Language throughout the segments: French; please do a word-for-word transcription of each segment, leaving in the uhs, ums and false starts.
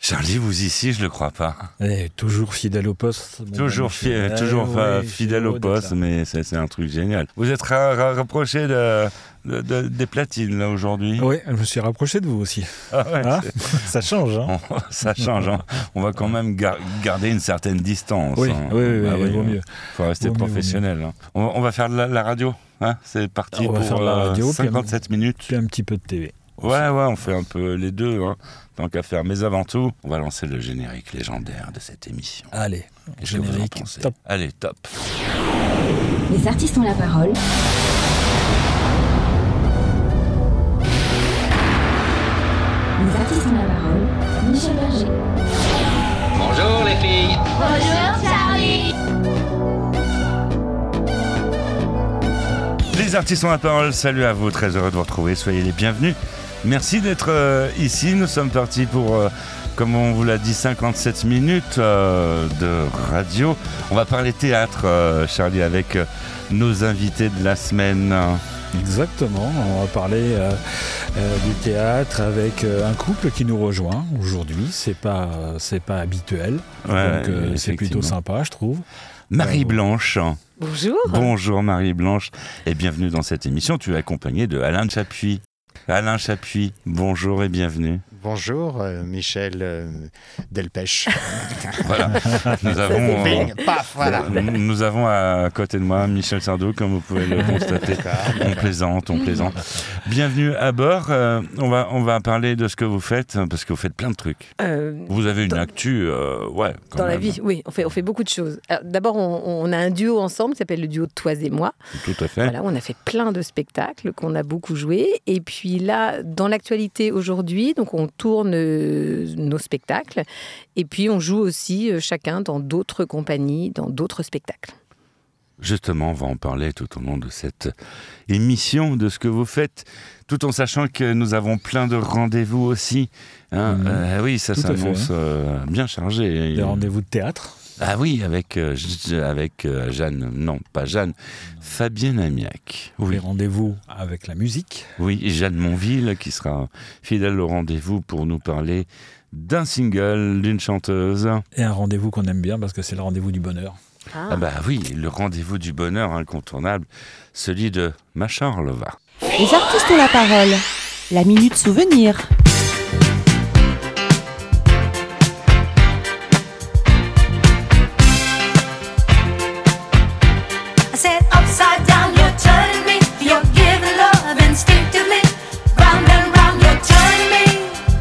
Charlie, vous ici, je le crois pas. Et toujours fidèle au poste. Toujours, fi- toujours euh, fa- oui, fidèle au poste, mais c'est, c'est un truc génial. Vous êtes ra- ra- rapproché de, de- de- des platines, là, aujourd'hui. Oui, je me suis rapproché de vous aussi. Ah ouais, Hein c'est- Ça change, hein. on- ça change, hein. On va quand même gar- garder une certaine distance. Oui, hein. oui, oui, Ah oui, vaut hein. mieux. Faut rester Vaut mieux, vaut professionnel. hein. On, va- on va faire de la, la radio. Hein. C'est parti On va pour faire de la euh, radio, puis un- cinquante-sept minutes. Puis un petit peu de T V. Ouais, ouais, on fait un peu les deux, hein, tant qu'à faire. Mais avant tout, on va lancer le générique légendaire de cette émission. Allez, Qu'est-ce que vous en générique, pensez ? top. Allez, top. Les artistes ont la parole. Les artistes ont la parole. Michel Berger. Bonjour les filles. Bonjour Charlie. Les artistes ont la parole, salut à vous, très heureux de vous retrouver, soyez les bienvenus. Merci d'être euh, ici, nous sommes partis pour, euh, comme on vous l'a dit, cinquante-sept minutes euh, de radio. On va parler théâtre, euh, Charlie, avec euh, nos invités de la semaine. Exactement, on va parler euh, euh, du théâtre avec euh, un couple qui nous rejoint aujourd'hui. C'est pas, c'est pas habituel, Ouais, donc euh, c'est plutôt effectivement. sympa, je trouve. Marie-Blanche. Bonjour. Bonjour Marie-Blanche et bienvenue dans cette émission. Tu es accompagnée de Alain Chapuis. Alain Chapuis, bonjour et bienvenue. Bonjour, euh, Michel euh, Delpech. Voilà, nous avons, euh, Bing, paf, voilà. nous, nous avons à côté de moi Michel Sardou, comme vous pouvez le constater. On plaisante, on plaisante. Bienvenue à bord. Euh, on va, on va parler de ce que vous faites parce que vous faites plein de trucs. Euh, Vous avez une Dans- actu, euh, ouais. quand dans la même. vie, oui, on fait, on fait beaucoup de choses. Alors, d'abord, on, on a un duo ensemble qui s'appelle le duo Toi et moi. Tout à fait. Voilà, on a fait plein de spectacles qu'on a beaucoup joués. Et puis là, dans l'actualité aujourd'hui, donc on tourne euh, nos spectacles. Et puis on joue aussi euh, chacun dans d'autres compagnies, dans d'autres spectacles. Justement, on va en parler tout au long de cette émission, de ce que vous faites, tout en sachant que nous avons plein de rendez-vous aussi. Hein. Mhm. Euh, oui, ça Tout à fait, s'annonce euh, bien chargé. Des rendez-vous de théâtre. Ah oui, avec, euh, J- avec euh, Jeanne, non, pas Jeanne, Fabienne Amiac. Des Oui, rendez-vous avec la musique. oui, et Jeanne Monville qui sera fidèle au rendez-vous pour nous parler d'un single, d'une chanteuse. Et un rendez-vous qu'on aime bien parce que c'est le rendez-vous du bonheur. Ah bah oui, le rendez-vous du bonheur incontournable, celui de Ma Charleva. Les artistes ont la parole. La minute souvenir. I said upside down, you're turning me. You're giving love instinctively. Round and round, you're turning me.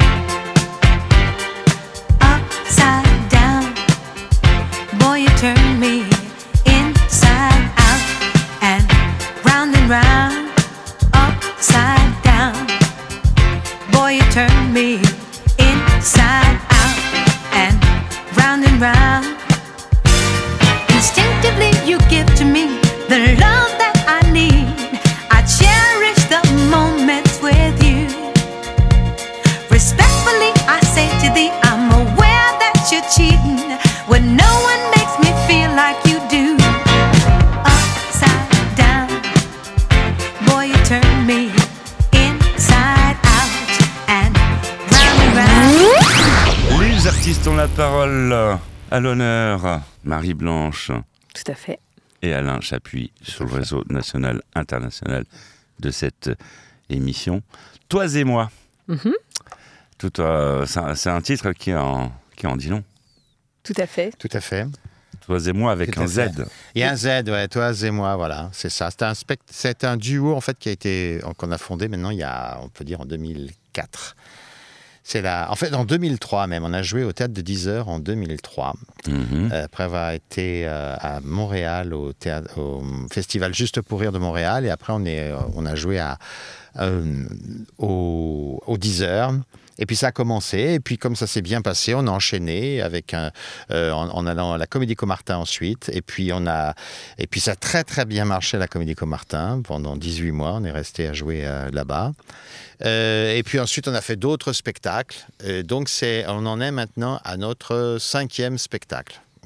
Upside down, boy, you turn me inside out and round and round. Upside down, boy, you turn me inside out and round and round. Instinctively you give to me the love that I need. I cherish the moments with you. Respectfully I say to thee, I'm aware that you're cheating when no one makes me feel like you do. Upside down, boy, you turn me inside out and round and round. Les artistes ont la parole. À l'honneur, Marie-Blanche Tout à fait. et Alain Chapuis sur le réseau national international de cette émission. Toi et moi. Mhm. Tout, euh, c'est, un, c'est un titre qui en, qui en dit long. Tout à fait. Tout à fait. Toi et moi avec Tout à un fait. Z. Il y a un Z, ouais, toi et moi, voilà, c'est ça. C'est un, spect... c'est un duo en fait qui a été, qu'on a fondé maintenant il y a, on peut dire en deux mille quatre. C'est la... En fait, en deux mille trois même, on a joué au Théâtre de dix heures en deux mille trois. Mhm. Euh, après avoir été euh, à Montréal au, théâtre, au festival Juste pour rire de Montréal, et après on, est, euh, on a joué à, euh, au, au dix heures. Et puis ça a commencé, et puis comme ça s'est bien passé, on a enchaîné avec un, euh, en, en allant à la Comédie Comartin ensuite, et puis on a, et puis ça a très très bien marché à la Comédie Comartin pendant dix-huit mois, on est resté à jouer euh, là-bas. Euh, et puis ensuite on a fait d'autres spectacles, et donc c'est, on en est maintenant à notre cinquième spectacle.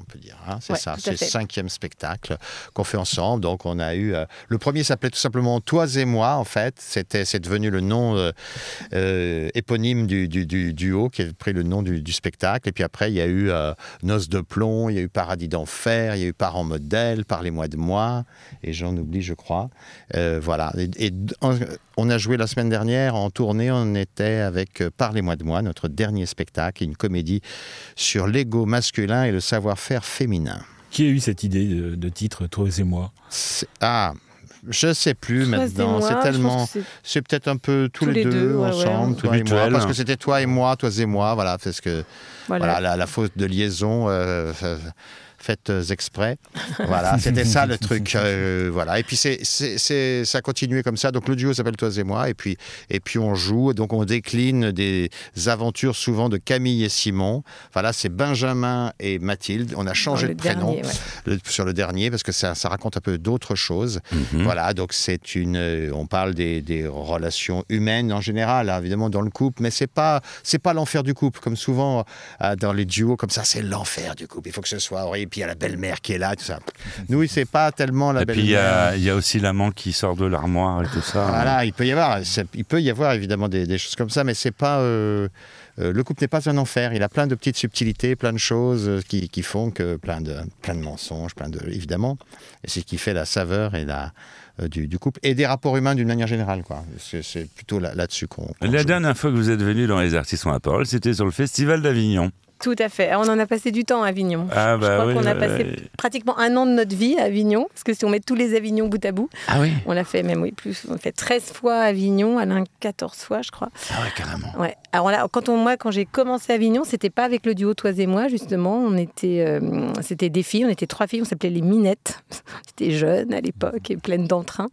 on peut dire. Hein, c'est Ouais, ça, tout à c'est le fait. cinquième spectacle qu'on fait ensemble. Donc on a eu... euh, le premier s'appelait tout simplement Toi et moi, en fait. C'était, c'est devenu le nom euh, euh, éponyme du, du, du duo qui a pris le nom du, du spectacle. Et puis après, il y a eu euh, Noces de plomb, il y a eu Paradis d'enfer, il y a eu Parents modèles, Parlez-moi de moi, et j'en oublie, je crois. Euh, voilà. Et, et on, on a joué la semaine dernière en tournée, on était avec euh, Parlez-moi de moi, notre dernier spectacle, une comédie sur l'ego masculin et le savoir-faire féminin. Qui a eu cette idée de, de titre, Toi et moi? C'est- Ah, je sais plus Toi et maintenant. moi, C'est je tellement. pense que c'est- C'est peut-être un peu tous, les, deux, ouais, ouais. ensemble, toi et moi, Habituel. parce que c'était toi et moi, toi et moi, voilà, parce que Voilà. voilà, la, la faute de liaison euh, euh, faite euh, exprès, voilà, c'était ça le truc, euh, voilà. Et puis c'est, c'est, c'est, ça a continué comme ça. Donc le duo s'appelle Toi et moi, et puis et puis on joue, donc on décline des aventures souvent de Camille et Simon. Voilà, c'est Benjamin et Mathilde. On a changé Dans de le prénom dernier, ouais. le- sur le dernier parce que ça, ça raconte un peu d'autres choses. Mhm. Voilà, donc c'est une, euh, on parle des, des relations humaines en général, hein, évidemment dans le couple, mais c'est pas, c'est pas l'enfer du couple, comme souvent euh, dans les duos comme ça, c'est l'enfer du couple. Il faut que ce soit horrible, puis il y a la belle-mère qui est là, tout ça. Nous, c'est pas tellement la Et puis il y, belle-mère. a- il y a aussi l'amant qui sort de l'armoire et tout ça. Voilà, il peut y avoir, c'est- il peut y avoir évidemment des, des choses comme ça, mais c'est pas. euh, euh, le couple n'est pas un enfer. Il a plein de petites subtilités, plein de choses euh, qui, qui font que plein de, plein de mensonges, plein de, évidemment. Et c'est ce qui fait la saveur et la, euh, du, du couple et des rapports humains d'une manière générale, quoi. C'est, c'est plutôt là, là-dessus qu'on. qu'on La joue. dernière fois que vous êtes venu dans Les Artistes ont la parole, c'était sur le Festival d'Avignon. Tout à fait. On en a passé du temps à Avignon. Ah Je bah crois oui, qu'on a bah passé oui. pratiquement un an de notre vie à Avignon, parce que si on met tous les Avignons bout à bout, Ah oui. on l'a fait même oui plus. On a fait treize fois Avignon, Alain quatorze fois, je crois. Ah ouais, carrément. Ouais. Alors là, quand on, moi, quand j'ai commencé Avignon, c'était pas avec le duo Toi et moi, justement. On était, euh, c'était des filles. On était trois filles. On s'appelait les Minettes. J'étais jeune à l'époque et pleine d'entrain.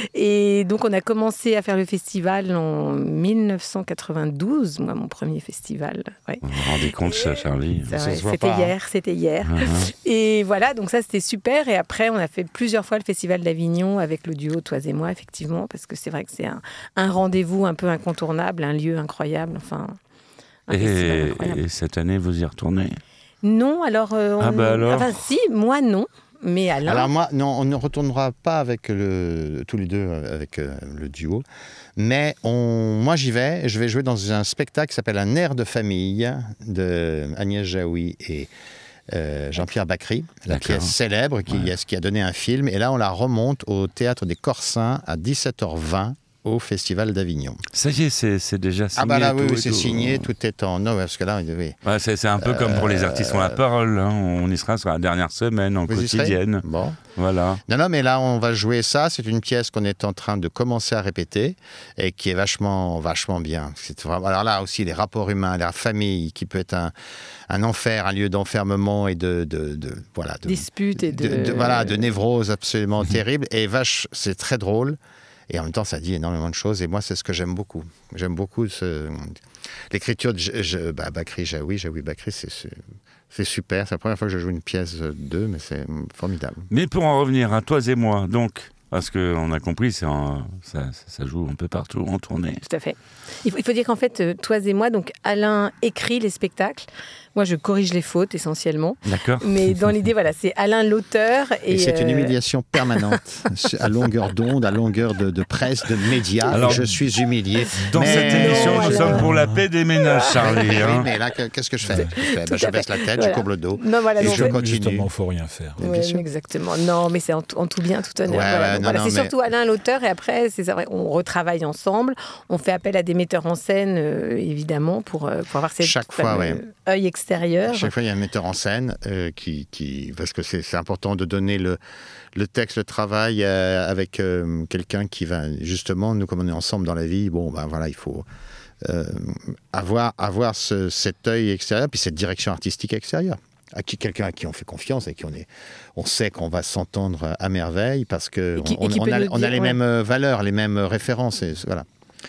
Et donc, on a commencé à faire le festival en dix-neuf cent quatre-vingt-douze. Moi, mon premier festival. Ouais. Vous vous rendez compte, ça, Charlie? Ça, Ça ouais, se voit c'était pas, hein. hier, c'était hier. Uh-huh. Et voilà, donc ça c'était super. Et après, on a fait plusieurs fois le Festival d'Avignon avec le duo Toi et moi, effectivement, parce que c'est vrai que c'est un, un rendez-vous un peu incontournable, un lieu incroyable. Enfin, un festival Et, incroyable. et cette année, vous y retournez? Non, alors, euh, on- Ah bah alors. Enfin, si, moi non, mais Alain. Alors moi, non, on ne retournera pas avec le, tous les deux euh, avec euh, le duo, mais on, moi j'y vais. Je vais jouer dans un spectacle qui s'appelle Un air de famille de Agnès Jaoui et euh, Jean-Pierre Bacry, la D'accord. pièce célèbre qui, Ouais. qui a donné un film. Et là, on la remonte au Théâtre des Corsins à dix-sept heures vingt au Festival d'Avignon. Ça y est, c'est, c'est déjà signé. Ah bah là, oui, tout oui, et c'est tout. signé, tout est en... Non, parce que là, oui. Ouais, c'est, c'est un peu comme pour Les Artistes ont la parole. hein. On y sera sur la dernière semaine, en Vous y serez quotidienne. Bon. Voilà. Non, non, mais là, on va jouer ça. C'est une pièce qu'on est en train de commencer à répéter et qui est vachement, vachement bien. C'est vraiment... Alors là aussi, les rapports humains, la famille, qui peut être un, un enfer, un lieu d'enfermement et de, de, de voilà, de, Dispute et de... de- de- voilà, de névrose absolument terrible. Et vache, c'est très drôle. Et en même temps, ça dit énormément de choses. Et moi, c'est ce que j'aime beaucoup. J'aime beaucoup ce... l'écriture de je, je, bah, Bacry, Jaoui, Jaoui Bacry, c'est, c'est, c'est super. C'est la première fois que je joue une pièce d'eux, mais c'est formidable. Mais pour en revenir à Toi et moi, donc, parce qu'on a compris, c'est en- ça, ça- ça joue un peu partout en tournée. Tout à fait. Il faut, il faut dire qu'en fait, euh, Toi et moi, donc Alain écrit les spectacles. Moi, je corrige les fautes essentiellement. D'accord. Mais dans l'idée, voilà, c'est Alain l'auteur. Et, Et, c'est une euh, humiliation permanente, à longueur d'onde, à longueur de, de presse, de médias. Alors, et je suis humilié. Dans Mais- cette émission, non, nous alors- sommes pour la paix des ménages, Charlie. Oui, hein. mais là, que- qu'est-ce que je fais, je, fais Tout Ben, je à baisse fait. la tête, Voilà. je courbe le dos. Non, voilà, Et non, je mais- continue. Justement, il ne faut rien faire. bien Ouais, sûr. exactement. Non, mais c'est en, tout- en tout bien, tout honneur. Ouais, Voilà, ouais, donc non, voilà, non, c'est mais- surtout Alain l'auteur, et après, c'est vrai, on retravaille ensemble. On fait appel à des metteurs en scène, euh, évidemment, pour, euh, pour avoir cette Chaque fois, fameux ouais. œil extérieur. À chaque fois, il y a un metteur en scène euh, qui, qui, parce que c'est, c'est important de donner le, le texte, le travail euh, avec euh, quelqu'un qui va justement, nous comme on est ensemble dans la vie, bon, ben voilà, il faut euh, avoir, avoir ce, cet œil extérieur, puis cette direction artistique extérieure. À qui, quelqu'un à qui on fait confiance et qui on est, on sait qu'on va s'entendre à merveille parce que Et qui- on, et qui on peut a, nous on a dire, les ouais. mêmes euh, valeurs, les mêmes références, et voilà.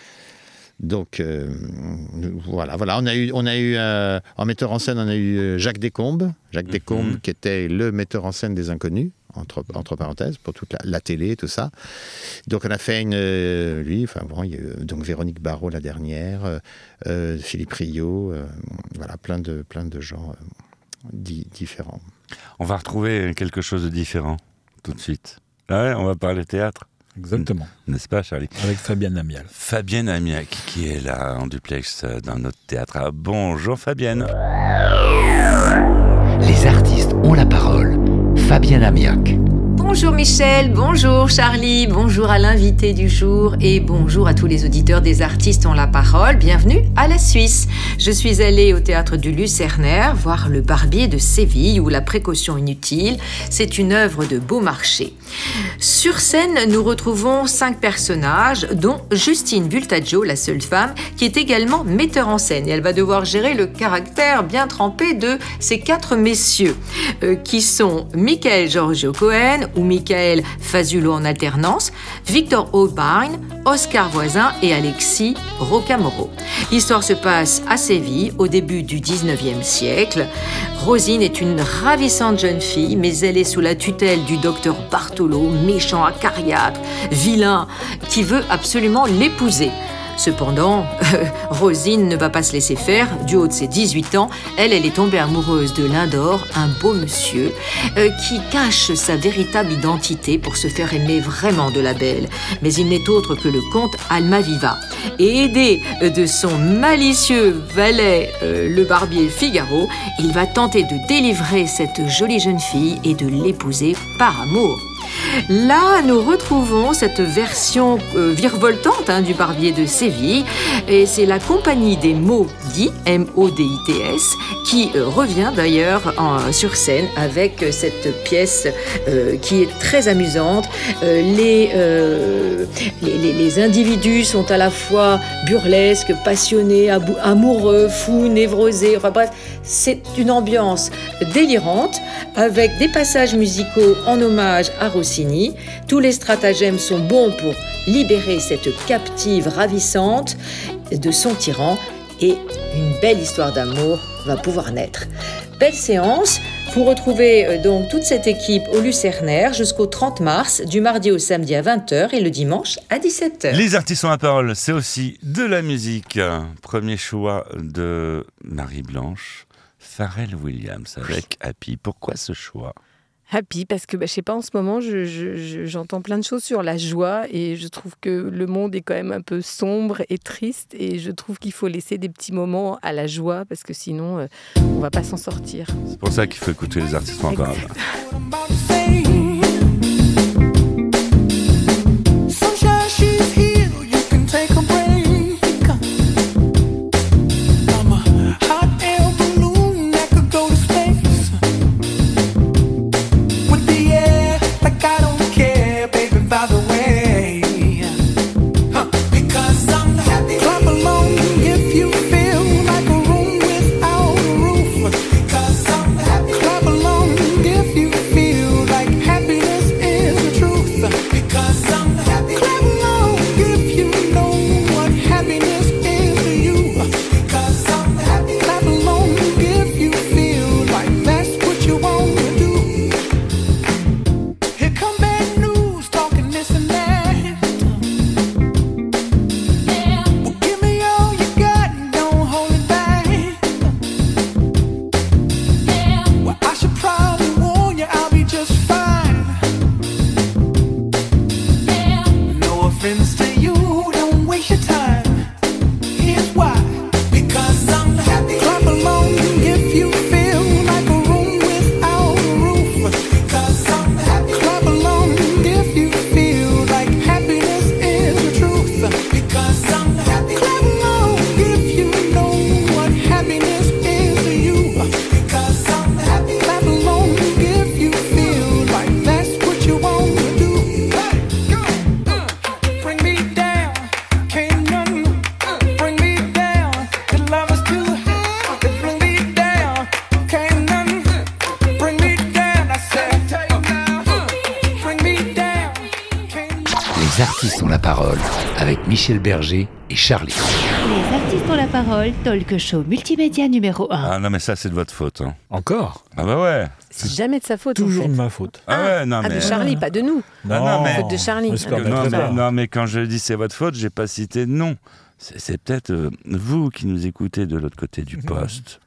Donc euh, voilà, voilà, on a eu, on a eu euh, en metteur en scène, on a eu euh, Jacques Descombes, Jacques Mhm. Descombes qui était le metteur en scène des Inconnus, entre, entre parenthèses, pour toute la, la télé, tout ça. Donc on a fait une, euh, lui, enfin bon, il y a eu, donc Véronique Barrault la dernière, euh, euh, Philippe Rio, euh, voilà, plein de, plein de gens. euh, di- différents. On va retrouver quelque chose de différent tout de suite. Ouais, on va parler théâtre. Exactement. N'est-ce pas, Charlie? Avec Fabienne Amial. Fabienne Amiac, qui est là en duplex dans notre théâtre. Ah, bonjour Fabienne. Les artistes ont la parole. Fabienne Amiac. Bonjour Michel, bonjour Charlie, bonjour à l'invité du jour et bonjour à tous les auditeurs des artistes ont la parole. Bienvenue à la Suisse. Je suis allée au théâtre du Lucernaire voir Le Barbier de Séville ou La précaution inutile. C'est une œuvre de Beaumarchais. Sur scène, nous retrouvons cinq personnages, dont Justine Bultaggio, la seule femme, qui est également metteur en scène. Et elle va devoir gérer le caractère bien trempé de ces quatre messieurs, euh, qui sont Michael Giorgio Cohen ou Michael Fazulo en alternance, Victor Holbein, Oscar Voisin et Alexis Rocamoro. L'histoire se passe à Séville au début du dix-neuvième siècle. Rosine est une ravissante jeune fille, mais elle est sous la tutelle du docteur Bartolo, méchant acariâtre, vilain, qui veut absolument l'épouser. Cependant, euh, Rosine ne va pas se laisser faire. Du haut de ses dix-huit ans, elle, elle est tombée amoureuse de Lindor, un beau monsieur, euh, qui cache sa véritable identité pour se faire aimer vraiment de la belle. Mais il n'est autre que le comte Almaviva. Et aidé de son malicieux valet, euh, le barbier Figaro, il va tenter de délivrer cette jolie jeune fille et de l'épouser par amour. Là, nous retrouvons cette version euh, virevoltante hein, du Barbier de Séville, et c'est la compagnie des Maudits, M O D I T S, qui euh, revient d'ailleurs en, sur scène avec euh, cette pièce euh, qui est très amusante. Euh, les, euh, les, les, les individus sont à la fois burlesques, passionnés, abou- amoureux, fous, névrosés, enfin bref, c'est une ambiance délirante avec des passages musicaux en hommage à Rossini. Tous les stratagèmes sont bons pour libérer cette captive ravissante de son tyran et une belle histoire d'amour va pouvoir naître. Belle séance. Vous retrouvez euh, donc toute cette équipe au Lucernaire jusqu'au trente mars, du mardi au samedi à vingt heures et le dimanche à dix-sept heures. Les artistes ont la parole, c'est aussi de la musique. Premier choix de Marie-Blanche, Pharrell Williams avec Happy. Pourquoi ce choix ? Happy, parce que bah, je sais pas, en ce moment, je, je, je, j'entends plein de choses sur la joie et je trouve que le monde est quand même un peu sombre et triste et je trouve qu'il faut laisser des petits moments à la joie parce que sinon, euh, on va pas s'en sortir. C'est pour ça qu'il faut écouter les artistes en parole. Les artistes ont la parole avec Michel Berger et Charlie. Les artistes ont la parole, talk show multimédia numéro un. Ah non mais ça c'est de votre faute. Hein. Encore ? Ah bah ouais. C'est jamais de sa faute. Toujours en fait. de ma faute. Ah ouais, non Ah, mais... de Charlie, pas de nous. Non, non, mais... Faute de Charlie. J'espère Ah, bien. Non, Très mais, bien. non mais quand je dis c'est votre faute, j'ai pas cité de nom. C'est, c'est peut-être euh, vous qui nous écoutez de l'autre côté du poste.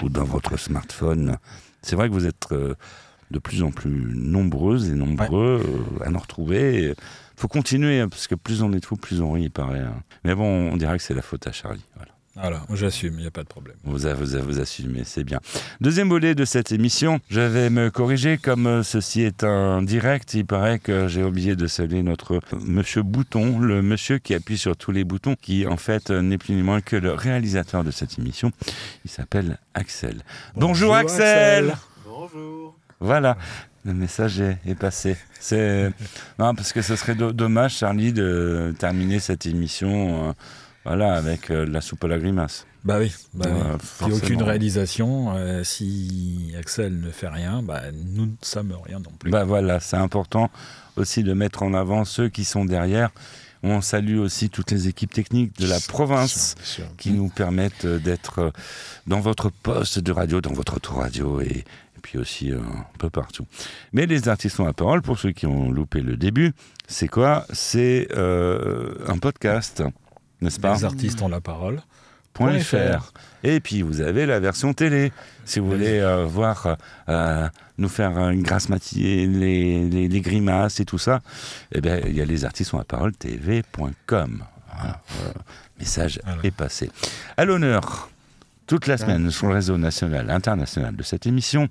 ou dans votre smartphone. C'est vrai que vous êtes euh, de plus en plus nombreuses et nombreux ouais. euh, à nous retrouver. Il faut continuer, hein, parce que plus on est de fous, plus on rit, il paraît. Hein. Mais bon, on dirait que c'est la faute à Charlie. Voilà. Voilà, j'assume, il n'y a pas de problème. Vous, vous, vous assumez, c'est bien. Deuxième volet de cette émission, je vais me corriger, comme ceci est un direct, il paraît que j'ai oublié de saluer notre monsieur Bouton, le monsieur qui appuie sur tous les boutons, qui en fait n'est plus ni moins que le réalisateur de cette émission. Il s'appelle Axel. Bonjour, Bonjour Axel, Axel. Bonjour. Voilà. Le message est, est passé. C'est... Non, parce que ce serait do- dommage, Charlie, de terminer cette émission... Euh, Voilà, avec euh, la soupe à la grimace. Bah oui, bah euh, oui. Puis aucune réalisation. Euh, si Axel ne fait rien, bah, nous ne sommes rien non plus. Bah voilà, c'est important aussi de mettre en avant ceux qui sont derrière. On salue aussi toutes les équipes techniques de la province bien sûr, bien sûr. qui mmh. nous permettent d'être dans votre poste de radio, dans votre autoradio et, et puis aussi euh, un peu partout. Mais les artistes ont la parole, pour ceux qui ont loupé le début, c'est quoi ? C'est euh, un podcast. N'est-ce pas ? Les artistes ont la parole. Point .fr. Et puis vous avez la version télé. Si vous voulez euh, voir euh, nous faire une grasse matinée, les, les, les grimaces et tout ça, eh bien il y a les artistes ont la parole T V point com. Voilà. Voilà. Message voilà. est passé. À l'honneur, toute la semaine sur le réseau national, international de cette émission,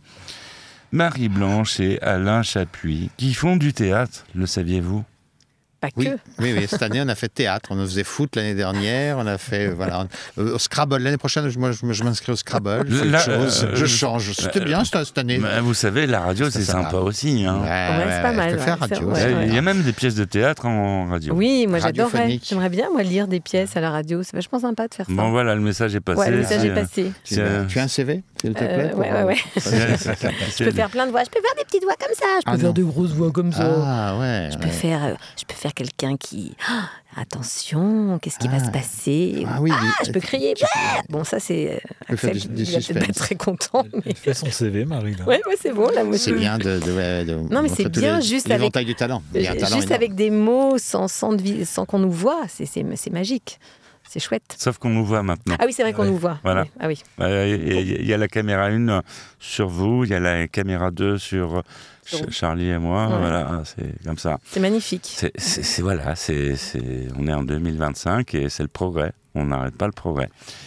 Marie Blanche et Alain Chapuis qui font du théâtre, le saviez-vous ? Pas oui, que. oui, oui, cette année, on a fait théâtre. On faisait foot l'année dernière. On a fait, voilà, euh, au Scrabble. L'année prochaine, moi, je, je m'inscris au Scrabble. Là, chose. Euh, je change. C'était euh, bien cette, cette année. Vous savez, la radio, c'est, c'est sympa aussi. Hein. Ouais, ouais, c'est pas mal. Je peux faire ouais, radio. Ouais, ouais, ouais. Il y a même des pièces de théâtre en radio. Oui, moi, j'adorerais. J'aimerais bien, moi, lire des pièces à la radio. C'est vachement sympa de faire ça. Bon, voilà, le message est passé. Ouais, le message c'est, est passé. Tu, euh, tu as un C V, s'il te plaît euh, Ouais, ouais, ouais. Je peux faire plein de voix. Je peux faire des petites voix comme ça. Je peux ah, faire non. de grosses voix comme ça. Ah, ouais. Je peux faire, je peux faire quelqu'un qui... Oh, attention, qu'est-ce qui ah. va se passer Ah oui, ah, mais... je peux crier. Bon, ça, c'est... Axel, du, du il va peut-être pas être très content. Mais... Fais son C V, Marie. Là. Ouais, ouais, c'est bon. Là, moi, c'est je... bien de, de, ouais, de... Non, mais c'est bien les, juste avec... avec... du talent. Il y a un talent juste énorme. avec des mots, sans, sans, de... sans qu'on nous voit. C'est, c'est, c'est magique. C'est chouette. Sauf qu'on nous voit maintenant. Ah oui, c'est vrai qu'on ouais. nous voit. Voilà. Oui. Ah oui. Il euh, y, y a la caméra un sur vous, il y a la caméra deux sur Ch- Charlie et moi. Ouais. Voilà, c'est comme ça. C'est magnifique. C'est, c'est, c'est voilà, c'est, c'est, on est en deux mille vingt-cinq et c'est le progrès. On n'arrête pas le progrès.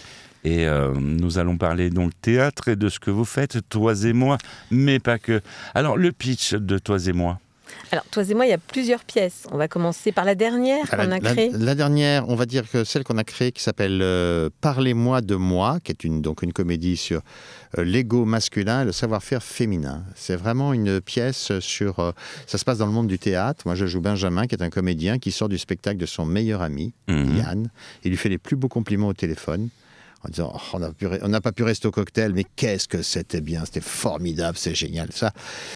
Et euh, nous allons parler donc théâtre et de ce que vous faites, Toi et moi, mais pas que. Alors, le pitch de Toi et moi. Alors, Toi et moi, il y a plusieurs pièces. On va commencer par la dernière qu'on a créée. La, la dernière, on va dire que celle qu'on a créée, qui s'appelle euh, Parlez-moi de moi, qui est une, donc une comédie sur euh, l'ego masculin et le savoir-faire féminin. C'est vraiment une pièce sur... Euh, ça se passe dans le monde du théâtre. Moi, je joue Benjamin, qui est un comédien qui sort du spectacle de son meilleur ami, mmh. Yann. Il lui fait les plus beaux compliments au téléphone. En disant, oh, on n'a pu, on n'a pas pu rester au cocktail, mais qu'est-ce que c'était bien, c'était formidable, c'est génial, ça.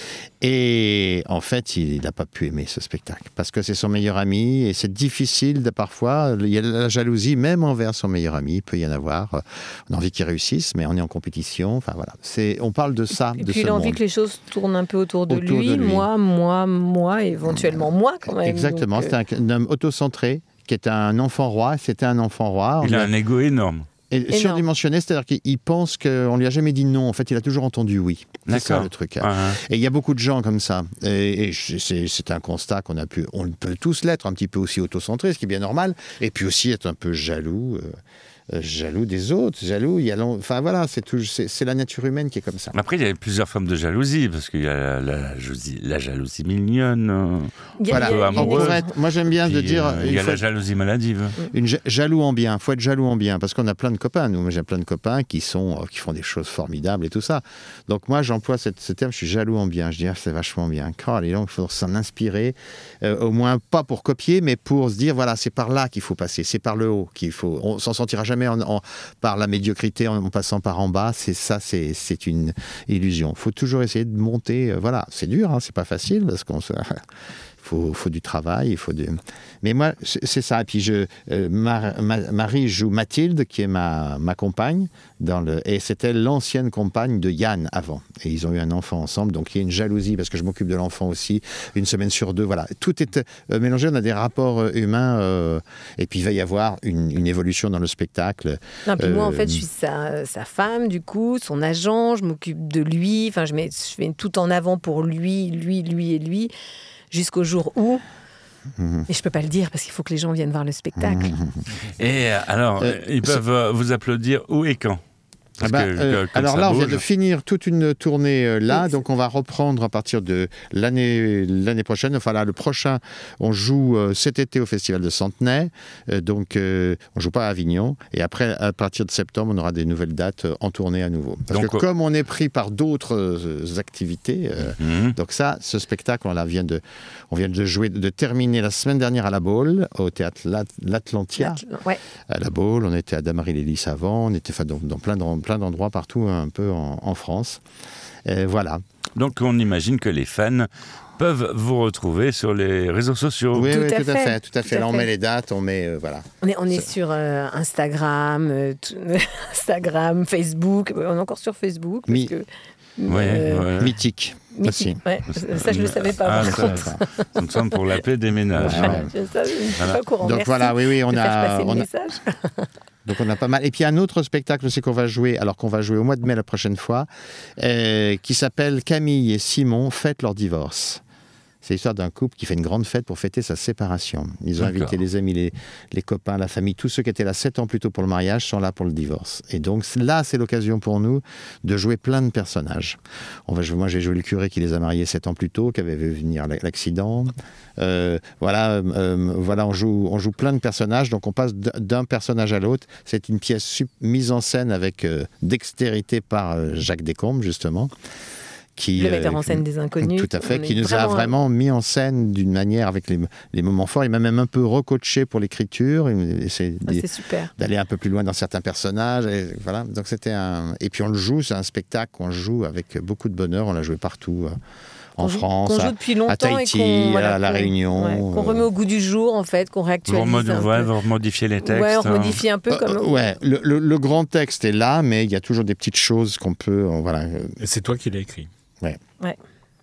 Et en fait, il n'a pas pu aimer ce spectacle, parce que c'est son meilleur ami, et c'est difficile de parfois, il y a la jalousie, même envers son meilleur ami, il peut y en avoir. On a envie qu'il réussisse, mais on est en compétition, enfin voilà. C'est, on parle de ça, et de puis ce il a envie monde. que les choses tournent un peu autour de, autour lui, de lui, moi, moi, moi, éventuellement moi quand même. Exactement, donc, euh... c'est un, un homme autocentré, qui est un enfant roi, c'était un enfant roi. Il a un ego énorme. Et énorme. Surdimensionné, c'est-à-dire qu'il pense qu'on ne lui a jamais dit non. En fait, il a toujours entendu oui. C'est D'accord. ça le truc. Hein. Uh-huh. Et il y a beaucoup de gens comme ça. Et, et c'est, c'est un constat qu'on a pu... On peut tous l'être, un petit peu aussi autocentré, ce qui est bien normal. Et puis aussi être un peu jaloux. Euh, Euh, jaloux des autres, jaloux, il y a long... enfin voilà, c'est, tout, c'est, c'est la nature humaine qui est comme ça. Après, il y a plusieurs formes de jalousie, parce qu'il y a la, la, jalousie, la jalousie mignonne, a, voilà. amoureuse. Moi j'aime bien Puis, de dire... Euh, il y a la jalousie maladive. Une ja- jaloux en bien, il faut être jaloux en bien, parce qu'on a plein de copains, nous, j'ai plein de copains qui, sont, qui font des choses formidables et tout ça. Donc moi j'emploie cette, ce terme, je suis jaloux en bien, je dis ah, c'est vachement bien. Oh, les gens, il faut s'en inspirer, euh, au moins pas pour copier, mais pour se dire voilà, c'est par là qu'il faut passer, c'est par le haut qu'il faut... On s'en sortira jamais en... en par la médiocrité en, en passant par en bas, c'est ça, c'est, c'est une illusion. Il faut toujours essayer de monter. Euh, voilà, c'est dur, hein, c'est pas facile parce qu'on se... faut, faut du travail, il faut du... Mais moi, c'est, c'est ça. Et puis, je, euh, Mar- Ma- Marie joue Mathilde, qui est ma, ma compagne, dans le... et c'était l'ancienne compagne de Yann avant. Et ils ont eu un enfant ensemble, donc il y a une jalousie, parce que je m'occupe de l'enfant aussi, une semaine sur deux, voilà. Tout est euh, mélangé, on a des rapports euh, humains, euh, et puis il va y avoir une, une évolution dans le spectacle. Non, puis euh... moi, en fait, je suis Euh, sa, sa femme, du coup, son agent, je m'occupe de lui, enfin, je mets, je fais tout en avant pour lui, lui, lui et lui, jusqu'au jour où... Mmh. Et je peux pas le dire parce qu'il faut que les gens viennent voir le spectacle. Et alors, euh, ils peuvent euh, vous applaudir où et quand? Ah bah, que, euh, que, alors là, bouge. on vient de finir toute une tournée euh, là, oui, donc on va reprendre à partir de l'année, l'année prochaine. Enfin là, le prochain, on joue euh, cet été au Festival de Centenay, euh, donc euh, on joue pas à Avignon. Et après, à partir de septembre, on aura des nouvelles dates euh, en tournée à nouveau. Parce donc, que comme on est pris par d'autres euh, activités, euh, mmh. donc ça, ce spectacle, on, là, vient de, on vient de jouer, de terminer la semaine dernière à La Baule, au théâtre L'Atlantia. Ouais. À La Baule, on était à Damary-les-Lys avant, on était dans, dans plein de plein d'endroits partout un peu en, en France. Et voilà. Donc on imagine que les fans peuvent vous retrouver sur les réseaux sociaux. Oui, tout, oui, à, tout fait. à fait. Tout à fait. Tout Là, à on fait. met les dates, on met... Euh, voilà. On est, on est sur euh, Instagram, euh, tout, Instagram, Facebook. On est encore sur Facebook. Parce Mi- que, ouais, euh, ouais. Mythique. Mythique. Ouais, ça, je ne le savais pas. Ah, par ça, contre. ça, ça me semble pour l'appeler des ménages. Ouais, hein. Je ne savais Voilà. pas au courant. Donc Merci voilà, oui, oui, on de a... faire passer on le a... message. Donc on a pas mal. Et puis il y a un autre spectacle aussi qu'on va jouer, alors qu'on va jouer au mois de mai la prochaine fois, euh, qui s'appelle Camille et Simon fêtent leur divorce. C'est l'histoire d'un couple qui fait une grande fête pour fêter sa séparation. Ils ont D'accord. invité les amis, les, les copains, la famille, tous ceux qui étaient là sept ans plus tôt pour le mariage sont là pour le divorce. Et donc là, c'est l'occasion pour nous de jouer plein de personnages. On va jouer, moi, j'ai joué le curé qui les a mariés sept ans plus tôt, qui avait vu venir l'accident. Euh, voilà, euh, voilà, on joue, on joue plein de personnages, donc on passe d'un personnage à l'autre. C'est une pièce sup- mise en scène avec euh, dextérité par euh, Jacques Descombes, justement. Qui, le metteur euh, en scène des Inconnus. Tout à fait, On qui est nous vraiment... a vraiment mis en scène d'une manière avec les, les moments forts. Il m'a même un peu recoaché pour l'écriture. Il essaie Ah, c'est super. d'aller un peu plus loin dans certains personnages. Et, voilà. Donc c'était un... et puis on le joue, c'est un spectacle qu'on joue avec beaucoup de bonheur. On l'a joué partout. Euh, en qu'on France, joue, qu'on à, joue depuis longtemps à Tahiti, et qu'on, voilà, à La qu'on, Réunion. Ouais, qu'on remet au goût du jour, en fait, qu'on réactualise. Vous, remod- un ouais, peu. vous remodifiez les textes. Ouais, on hein. remodifie un peu comme. Euh, ouais, le, le, le grand texte est là, mais il y a toujours des petites choses qu'on peut. euh, voilà. Et c'est toi qui l'as écrit. Ouais. Ouais.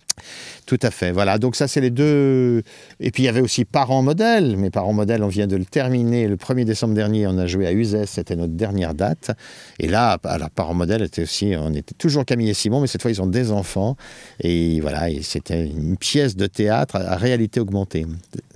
Tout à fait, voilà. Donc ça, c'est les deux... Et puis, il y avait aussi Parents modèles. Mais Parents modèles, on vient de le terminer. Le premier décembre dernier, on a joué à Uzès. C'était notre dernière date. Et là, alors, Parents modèles était aussi... On était toujours Camille et Simon, mais cette fois, ils ont des enfants. Et voilà, et c'était une pièce de théâtre à, à réalité augmentée.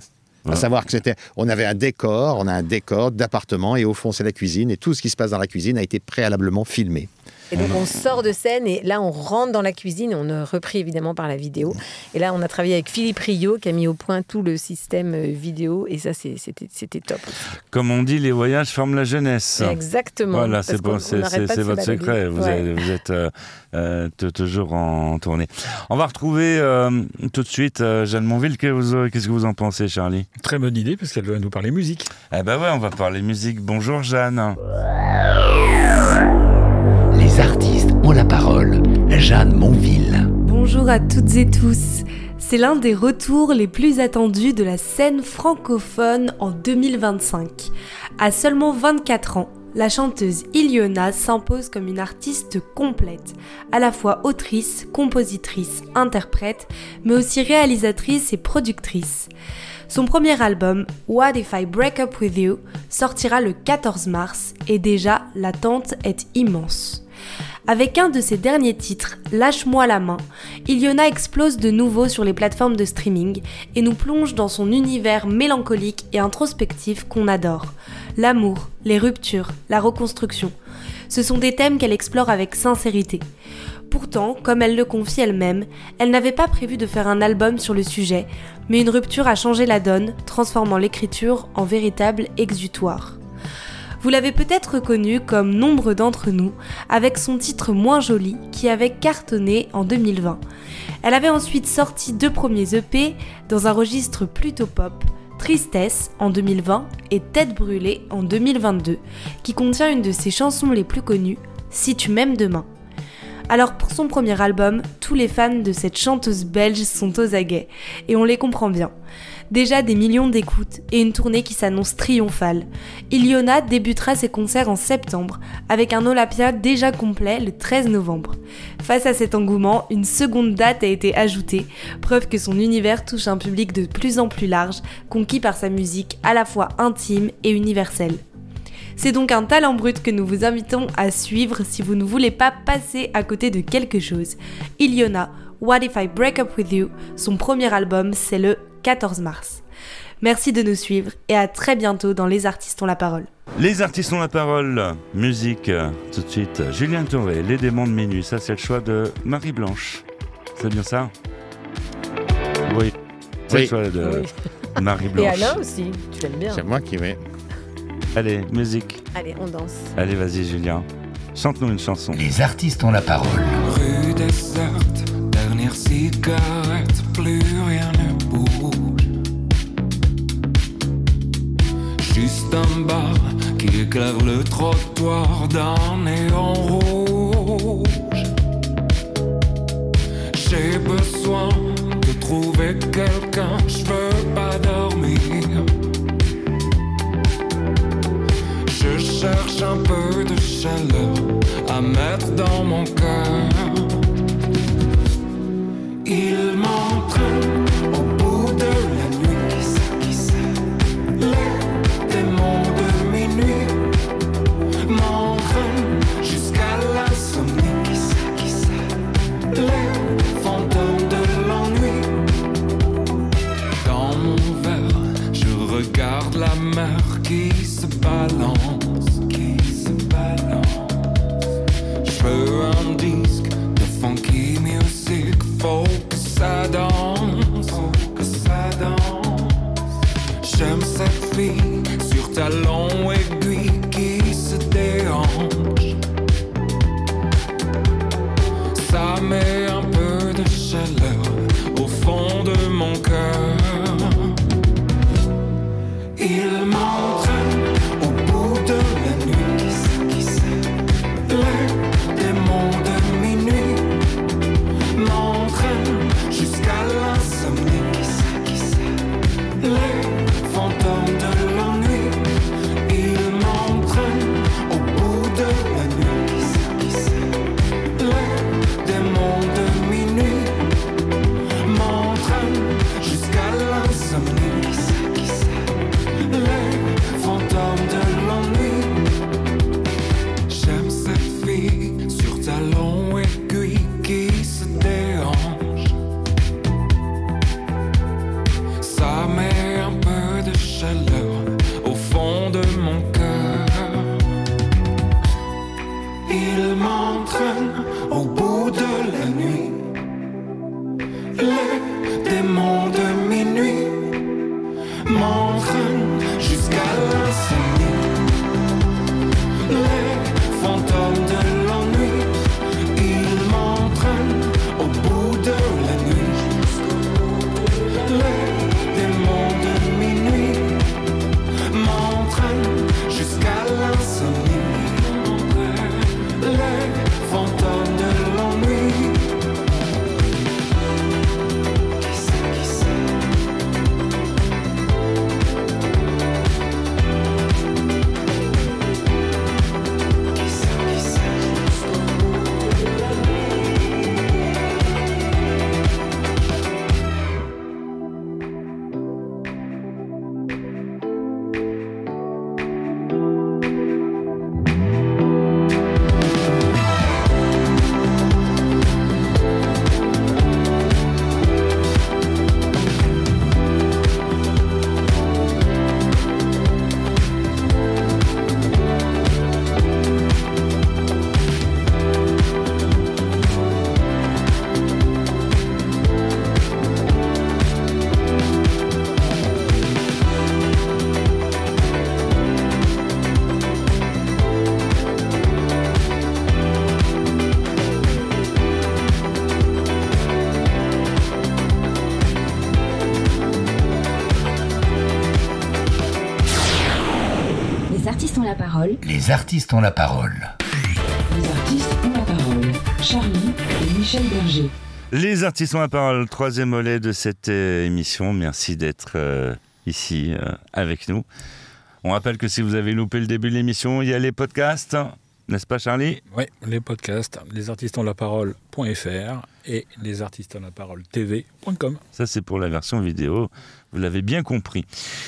À savoir que c'était, on avait un décor, on a un décor d'appartement, et au fond, c'est la cuisine. Et tout ce qui se passe dans la cuisine a été préalablement filmé. Et donc on sort de scène et là on rentre dans la cuisine, on est repris évidemment par la vidéo. Et là on a travaillé avec Philippe Rio qui a mis au point tout le système vidéo et ça c'est, c'était, c'était top. Comme on dit, les voyages forment la jeunesse. Exactement. Voilà, c'est, bon, c'est, c'est, c'est votre secret. Vous, ouais. êtes, vous êtes euh, euh, t- toujours en tournée. On va retrouver euh, tout de suite euh, Jeanne Monville. Qu'est-ce que vous en pensez, Charlie ? Très bonne idée parce qu'elle doit nous parler musique. Eh ben ouais, on va parler musique. Bonjour Jeanne. Les artistes ont la parole. Jeanne Monville. Bonjour à toutes et tous. C'est l'un des retours les plus attendus de la scène francophone en deux mille vingt-cinq. À seulement vingt-quatre ans, la chanteuse Iliona s'impose comme une artiste complète, à la fois autrice, compositrice, interprète, mais aussi réalisatrice et productrice. Son premier album, What If I Break Up With You, sortira le quatorze mars et déjà l'attente est immense. Avec un de ses derniers titres, Lâche-moi la main, Iliona explose de nouveau sur les plateformes de streaming et nous plonge dans son univers mélancolique et introspectif qu'on adore. L'amour, les ruptures, la reconstruction. Ce sont des thèmes qu'elle explore avec sincérité. Pourtant, comme elle le confie elle-même, elle n'avait pas prévu de faire un album sur le sujet, mais une rupture a changé la donne, transformant l'écriture en véritable exutoire. Vous l'avez peut-être reconnue comme nombre d'entre nous, avec son titre Moins joli, qui avait cartonné en deux mille vingt. Elle avait ensuite sorti deux premiers E P dans un registre plutôt pop, Tristesse en deux mille vingt et Tête brûlée en deux mille vingt-deux, qui contient une de ses chansons les plus connues, Si tu m'aimes demain. Alors pour son premier album, tous les fans de cette chanteuse belge sont aux aguets, et on les comprend bien. Déjà des millions d'écoutes et une tournée qui s'annonce triomphale. Ilyona débutera ses concerts en septembre, avec un Olympia déjà complet le treize novembre. Face à cet engouement, une seconde date a été ajoutée, preuve que son univers touche un public de plus en plus large, conquis par sa musique à la fois intime et universelle. C'est donc un talent brut que nous vous invitons à suivre si vous ne voulez pas passer à côté de quelque chose. Ilyona, What If I Break Up With You, son premier album, c'est le quatorze mars. Merci de nous suivre et à très bientôt dans Les Artistes ont la parole. Les Artistes ont la parole, musique, tout de suite. Julien Doré, Les Démons de minuit, ça c'est le choix de Marie Blanche. C'est bien ça ? Oui, c'est oui. Le choix de oui. Marie Blanche. Et Alain aussi, tu l'aimes bien. C'est moi qui vais. Allez, musique. Allez, on danse. Allez, vas-y Julien, chante-nous une chanson. Les Artistes ont la parole. Rue déserte, dernière cigarette, plus rien ne bouge. Juste un bar qui éclaire le trottoir d'un néon rouge. J'ai besoin de trouver quelqu'un, je veux pas dormir. Je cherche un peu de chaleur à mettre dans mon cœur. Il m'entraîne au bout de la nuit. Qui sait, qui sait? Les démons de minuit m'entraînent jusqu'à l'insomnie. Qui sait, qui sait? Les fantômes de l'ennui. Dans mon verre, je regarde la mer qui se balance, qui se balance. Je veux un disque de funky music, faut que ça danse, faut que ça danse. J'aime cette fille sur talons aiguilles qui se déhanche. Ça met un peu de chaleur au fond de mon cœur. Il m'entraîne au bout de la nuit. Qui sait, qui sait? Les démons de minuit m'entraînent jusqu'à l'insomnie. Qui sait, qui sait? Les fantômes de l'ennui. Il m'entraîne au bout de la nuit. Qui sait, qui sait? Les démons de minuit m'entraînent jusqu'à l'insomnie. Qui sait, qui sait? Les fantômes de l'ennui. J'aime cette fille sur talons aiguilles qui se déhanche. Ça met un peu de chaleur au fond de mon cœur. Il m'entraîne au bout de la nuit. Les démons de minuit m'entraînent jusqu'à l'insomnie. Les fantômes de l'ennui, ils m'entraînent au bout de la nuit. Les démons de minuit m'entraînent jusqu'à l'insomnie. Les fantômes de l'ennui. Qui sait, qui sait? Les artistes ont la parole. Les artistes ont la parole. Les artistes ont la parole. Charlie et Michel Berger. Les artistes ont la parole, troisième volet de cette euh, émission. Merci d'être euh, ici euh, avec nous. On rappelle que si vous avez loupé le début de l'émission, il y a les podcasts, n'est-ce pas Charlie ? Oui, les podcasts, lesartistonslaparole.fr et lesartistonslaparole T V point com. Ça c'est pour la version vidéo, vous l'avez bien compris.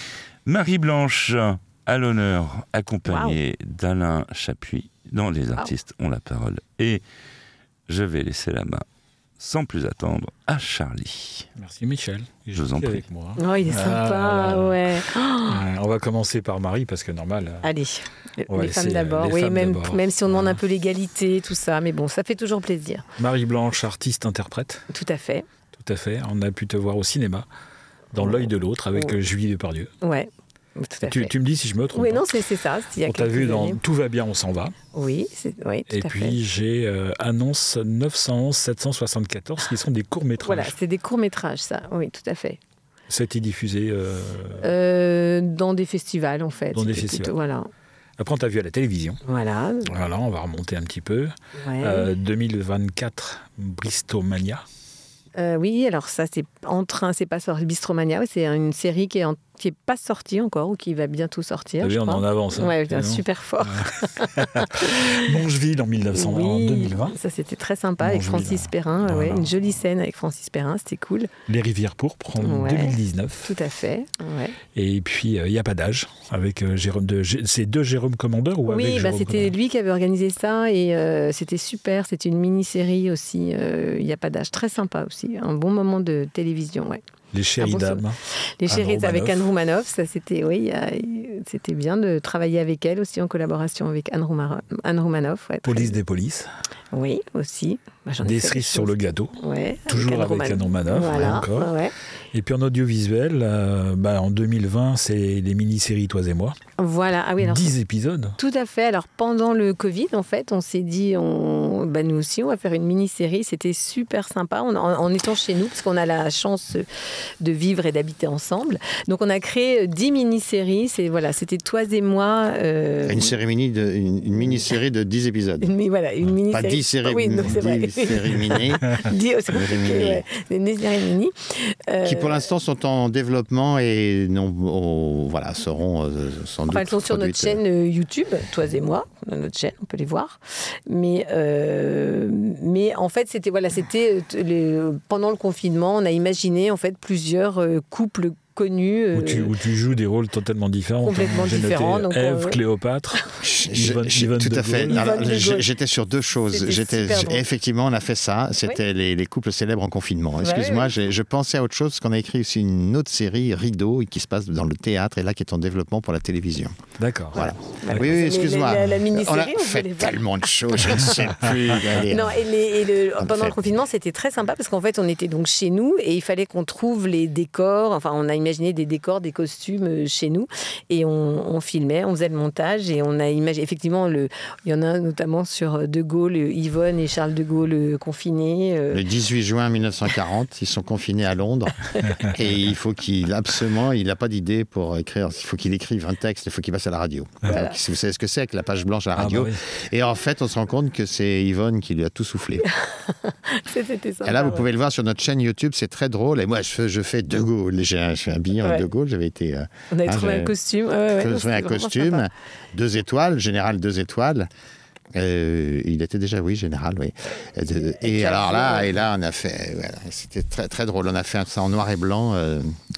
Marie Blanche à l'honneur, accompagnée wow. d'Alain Chapuis dans Les artistes wow. ont la parole. Et je vais laisser la main sans plus attendre à Charlie. Merci Michel. Je vous en prie. Avec moi. Oh, il est sympa, ah, ouais. Oh. On va commencer par Marie parce que normal. Allez, les femmes d'abord. Oui, même, d'abord. Même si on demande un peu l'égalité, tout ça, mais bon, ça fait toujours plaisir. Marie Blanche, artiste-interprète. Tout à fait. Tout à fait. On a pu te voir au cinéma, dans L'œil de l'autre, avec oh. Julie Depardieu. Ouais. Tout à tu, fait. tu me dis si je me trompe. Oui, non, c'est, c'est ça. C'est il y a on t'a vu dans Tout va bien, on s'en va. Oui, c'est, oui tout Et à puis fait. j'ai euh, Annonce neuf cent onze sept cent soixante-quatorze qui sont des courts-métrages. Voilà, c'est des courts-métrages, ça. Oui, tout à fait. Ça a été diffusé euh... Euh, dans des festivals, en fait. Dans des C'était festivals. Plutôt, voilà. Après, on t'a vu à la télévision. Voilà. Voilà, on va remonter un petit peu. Ouais. Euh, deux mille vingt-quatre, Bristomania. Euh, oui, alors ça, c'est en train, c'est pas sorti. Bistromania, oui, c'est une série qui est, en, qui est pas sortie encore ou qui va bientôt sortir. T'as vu, on crois. en avance. Hein, ouais, super fort. Mongeville en mille neuf cent vingt, oui, en deux mille vingt. Ça, c'était très sympa avec Francis Perrin. Voilà. Ouais, une jolie scène avec Francis Perrin, c'était cool. Les Rivières pourpres en ouais, deux mille dix-neuf. Tout à fait. Ouais. Et puis, il euh, n'y a pas d'âge avec euh, Jérôme de. C'est deux Jérôme Commandeur ou oui, avec bah, Jérôme c'était Commandeur. lui qui avait organisé ça et euh, c'était super. C'était une mini-série aussi. Il euh, n'y a pas d'âge. Très sympa aussi. Un bon moment de télévision, ouais. Les Chéris bon dames. Les Chéris avec Anne Roumanoff, ça c'était, oui, c'était bien de travailler avec elle aussi en collaboration avec Anne, Roumar- Anne Roumanoff. Ouais, Police des polices. Oui, aussi. Bah, des cerises sur le gâteau. Ouais, toujours avec Anne Roumanoff. Voilà, encore. Ouais. Et puis en audiovisuel, euh, bah, en deux mille vingt, c'est les mini-séries Toi et moi. Voilà. Ah oui, alors, dix épisodes. Tout à fait. Alors pendant le Covid, en fait, on s'est dit, on, bah, nous aussi, on va faire une mini-série. C'était super sympa on, en, en étant chez nous, parce qu'on a la chance de vivre et d'habiter ensemble. Donc on a créé dix mini-séries. C'est, voilà, c'était Toi et moi. Euh... Une, série mini de, une, une mini-série de dix épisodes. Une, voilà, une mini-série. Pas dix séries, oui, non, c'est dix vrai. séries mini. dix, c'est compliqué, ouais. Des séries mini. Euh... Qui pour l'instant sont en développement et non, oh, voilà, seront euh, sans enfin, doute elles sont sur notre chaîne euh, YouTube, Toi et moi, dans notre chaîne, on peut les voir. Mais, euh, mais en fait, c'était, voilà, c'était les, pendant le confinement, on a imaginé en fait plusieurs euh, couples connus. Euh, où, tu, où tu joues des rôles totalement différents. Complètement J'ai différents. Noté Ève, on... Cléopâtre, Yvonne, Yvonne tout à fait. Alors, j'étais sur deux choses. J'étais, effectivement, on a fait ça. C'était oui. les, les couples célèbres en confinement. Excuse-moi, ouais, oui. je pensais à autre chose, parce qu'on a écrit aussi une autre série, Rideau, qui se passe dans le théâtre et là qui est en développement pour la télévision. D'accord. Voilà. voilà. Oui, oui, excuse-moi. La, la, la on a fait tellement de choses, je ne sais plus. Allez, non, et, les, et le, pendant fait... le confinement, c'était très sympa parce qu'en fait, on était donc chez nous et il fallait qu'on trouve les décors. Enfin, on a imaginé des décors, des costumes chez nous et on, on filmait, on faisait le montage et on a imaginé effectivement le, il y en a notamment sur De Gaulle, Yvonne et Charles de Gaulle confinés. Le dix-huit juin mille neuf cent quarante, ils sont confinés à Londres et il faut qu'il absolument, il n'a pas d'idée pour écrire, il faut qu'il écrive un texte, il faut qu'il passe à la radio. Voilà. Donc, vous savez ce que c'est avec la page blanche à la radio. Ah bah oui. Et en fait, on se rend compte que c'est Yvonne qui lui a tout soufflé. C'était sympa, et là, vous ouais. pouvez le voir sur notre chaîne YouTube, c'est très drôle. Et moi, je fais, je fais De Gaulle. J'ai, je suis habillé en ouais. De Gaulle. J'avais été. Euh, on avait hein, trouvé un costume. Ouais, ouais, trouvé un costume, sympa. deux étoiles, général deux étoiles. Euh, il était déjà, oui, général, oui. Et, et, et alors là, ouais. et là, on a fait. Voilà, c'était très, très drôle. On a fait ça en noir et blanc. Euh,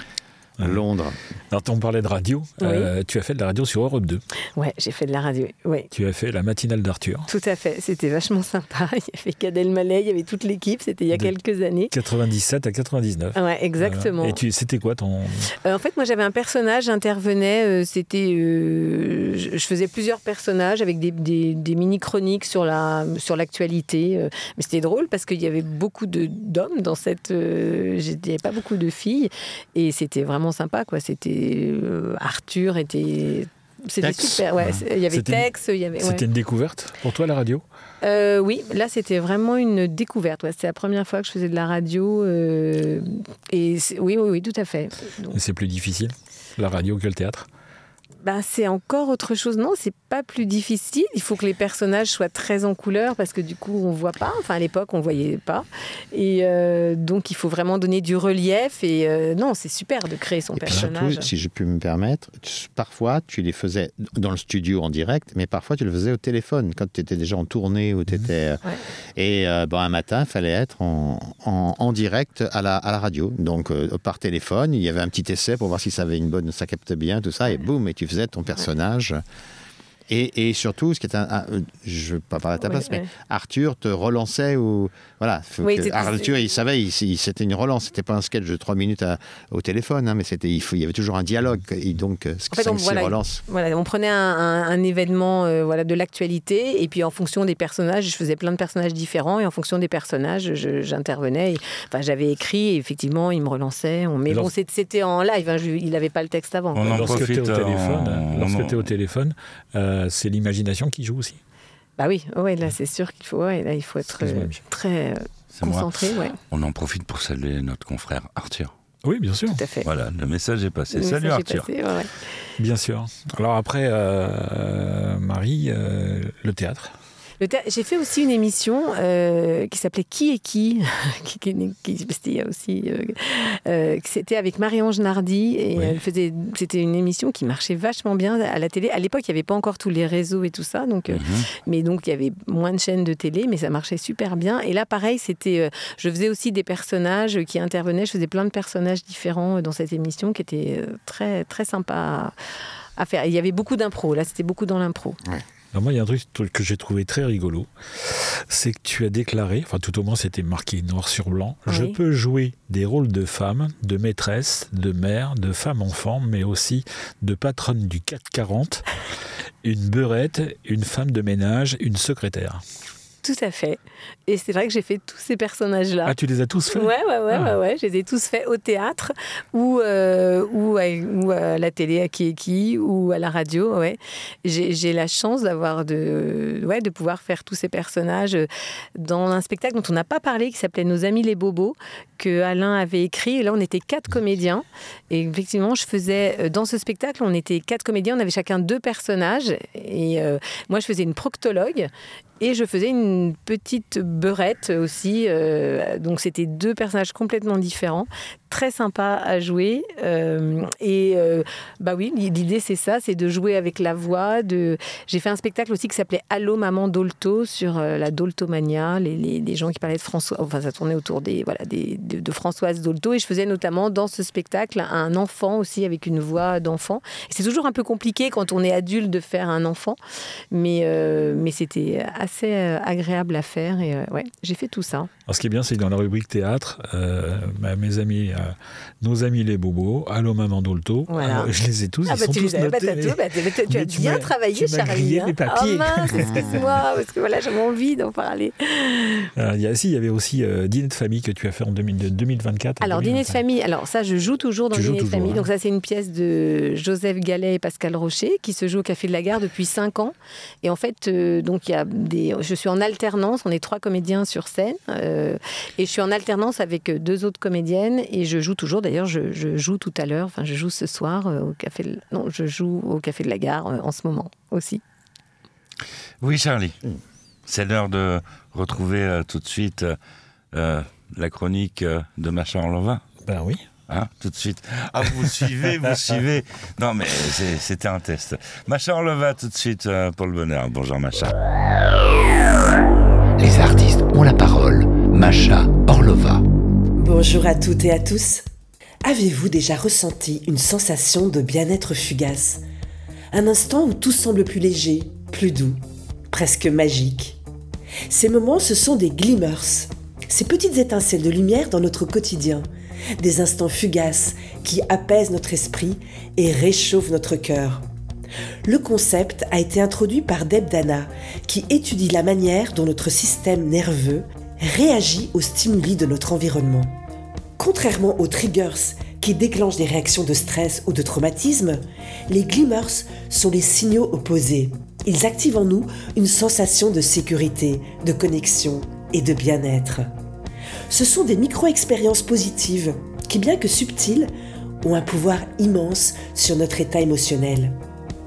Londres. Alors, on parlait de radio. Oui. Euh, tu as fait de la radio sur Europe deux. Ouais, j'ai fait de la radio. Ouais. Tu as fait la matinale d'Arthur. Tout à fait. C'était vachement sympa. Il y avait Gad Elmaleh, il y avait toute l'équipe. C'était il y a de quelques années. quatre-vingt-dix-sept à quatre-vingt-dix-neuf. Ouais, exactement. Euh, et tu, c'était quoi ton. Euh, en fait, moi, j'avais un personnage, j'intervenais. Euh, c'était. Euh, je faisais plusieurs personnages avec des, des, des mini-chroniques sur, la, sur l'actualité. Euh, mais c'était drôle parce qu'il y avait beaucoup de, d'hommes dans cette. Euh, il n'y avait pas beaucoup de filles. Et c'était vraiment sympa, quoi. C'était euh, Arthur était c'était Tex. super, ouais. Il y avait c'était Tex, il y avait. Ouais. C'était une découverte pour toi la radio. Euh, oui, là c'était vraiment une découverte. Ouais. C'était la première fois que je faisais de la radio euh, et oui, oui, oui, tout à fait. Donc... Et c'est plus difficile la radio que le théâtre. Ben, c'est encore autre chose. Non, c'est pas plus difficile. Il faut que les personnages soient très en couleur parce que du coup, on voit pas. Enfin, à l'époque, on voyait pas. Et euh, donc, il faut vraiment donner du relief. Et euh, non, c'est super de créer son et personnage. Surtout, si je peux me permettre, tu, parfois, tu les faisais dans le studio en direct, mais parfois, tu le faisais au téléphone quand tu étais déjà en tournée ou tu étais. Ouais. Et euh, bon, un matin, il fallait être en, en, en direct à la, à la radio. Donc, euh, par téléphone, il y avait un petit essai pour voir si ça avait une bonne, ça capte bien, tout ça. Et boum, et tu faisais ton personnage. Ouais. Et, et surtout, ce qui est un, un, je ne veux pas parler à ta place, ouais, mais ouais. Arthur te relançait ou voilà. Oui, que, Arthur, il savait, il, il, c'était une relance. C'était pas un sketch de trois minutes à, au téléphone, hein, mais c'était, il, faut, il y avait toujours un dialogue. Et donc, ce qui en fait, voilà, relance. Voilà, on prenait un, un, un événement, euh, voilà, de l'actualité, et puis en fonction des personnages, je faisais plein de personnages différents, et en fonction des personnages, je, j'intervenais. Et, enfin, j'avais écrit, et effectivement, il me relançait. On, mais Lors... bon, c'était, c'était en live. Hein, je, il n'avait pas le texte avant. On en lorsque tu es au téléphone, en... lorsque tu es au téléphone, euh, c'est l'imagination qui joue aussi. Bah oui, ouais, là c'est sûr qu'il faut, ouais, là, il faut être euh, très euh, concentré. Ouais. On en profite pour saluer notre confrère Arthur. Oui, bien sûr. Tout à fait. Voilà, le message est passé. Le Salut message Arthur. Est passé, ouais, ouais. Bien sûr. Alors après, euh, Marie, euh, le théâtre. Le thé- J'ai fait aussi une émission euh, qui s'appelait Qui est qui, qui, qui, qui C'était aussi, euh, euh, c'était avec Marie-Ange Nardi et oui. elle faisait, c'était une émission qui marchait vachement bien à la télé. À l'époque, il n'y avait pas encore tous les réseaux et tout ça, donc, mm-hmm. euh, mais donc il y avait moins de chaînes de télé, mais ça marchait super bien. Et là, pareil, c'était, euh, je faisais aussi des personnages qui intervenaient. Je faisais plein de personnages différents dans cette émission, qui était euh, très très sympa à, à faire. Il y avait beaucoup d'impro. Là, c'était beaucoup dans l'impro. Ouais. Alors moi, il y a un truc que j'ai trouvé très rigolo, c'est que tu as déclaré, enfin tout au moins c'était marqué noir sur blanc, oui. Je peux jouer des rôles de femme, de maîtresse, de mère, de femme-enfant, mais aussi de patronne du quatre quarante, une beurette, une femme de ménage, une secrétaire. Tout à fait. Et c'est vrai que j'ai fait tous ces personnages-là. Ah, tu les as tous faits ? Ouais, ouais, ouais, ah. ouais, ouais. Je les ai tous faits au théâtre ou, euh, ou, à, ou à la télé, à Qui est qui, ou à la radio, ouais. J'ai, j'ai la chance d'avoir de, ouais, de pouvoir faire tous ces personnages dans un spectacle dont on n'a pas parlé, qui s'appelait Nos amis les bobos, que Alain avait écrit. Et là, on était quatre comédiens. Et effectivement, je faisais, dans ce spectacle, on était quatre comédiens, on avait chacun deux personnages. Et euh, moi, je faisais une proctologue. Et je faisais une petite beurette aussi. Euh, donc, c'était deux personnages complètement différents. Très sympa à jouer. Euh, et euh, bah oui, l'idée, c'est ça, c'est de jouer avec la voix. De... J'ai fait un spectacle aussi qui s'appelait Allô, maman Dolto, sur euh, la Doltomania, les, les, les gens qui parlaient de François... Enfin, ça tournait autour des, voilà, des, de, de Françoise Dolto. Et je faisais notamment dans ce spectacle un enfant aussi, avec une voix d'enfant. Et c'est toujours un peu compliqué quand on est adulte de faire un enfant. Mais, euh, mais c'était assez agréable à faire. Et euh, ouais, j'ai fait tout ça. Alors, ce qui est bien, c'est que dans la rubrique théâtre, euh, bah, mes amis, euh, nos amis les bobos, Allô maman Dolto, voilà. euh, je les ai tous, ah, ils bah, sont tous notés. Bah, t'as tout, bah, tu, tu as bien tu travaillé, Charlie. Hein. Les papiers. Oh mince, excuse-moi, parce que voilà, j'avais envie d'en parler. Alors, il y a, si, il y avait aussi euh, Dîner de famille que tu as fait en deux mille vingt-quatre. Alors, Dîner de famille, alors ça, je joue toujours dans tu Dîner de famille. Hein. Donc ça, c'est une pièce de Joseph Gallet et Pascal Rocher qui se joue au Café de la Gare depuis cinq ans. Et en fait, euh, donc il y a des, je suis en alternance, on est trois comédiens sur scène. Euh, et je suis en alternance avec deux autres comédiennes et je joue toujours, d'ailleurs je, je joue tout à l'heure, enfin je joue ce soir euh, au café de, non, je joue au Café de la Gare euh, en ce moment aussi. Oui Charlie, mmh. c'est l'heure de retrouver euh, tout de suite euh, la chronique euh, de Macha Orlova. Ben oui. Hein, tout de suite. Ah, vous suivez, vous suivez. Non, mais c'est, c'était un test. Macha Orlova, tout de suite, euh, pour le bonheur. Bonjour, Macha. Les artistes ont la parole. Macha Orlova. Bonjour à toutes et à tous. Avez-vous déjà ressenti une sensation de bien-être fugace ? Un instant où tout semble plus léger, plus doux, presque magique. Ces moments, ce sont des glimmers, ces petites étincelles de lumière dans notre quotidien. Des instants fugaces qui apaisent notre esprit et réchauffent notre cœur. Le concept a été introduit par Deb Dana, qui étudie la manière dont notre système nerveux réagit aux stimuli de notre environnement. Contrairement aux triggers qui déclenchent des réactions de stress ou de traumatisme, les glimmers sont les signaux opposés. Ils activent en nous une sensation de sécurité, de connexion et de bien-être. Ce sont des micro-expériences positives qui, bien que subtiles, ont un pouvoir immense sur notre état émotionnel.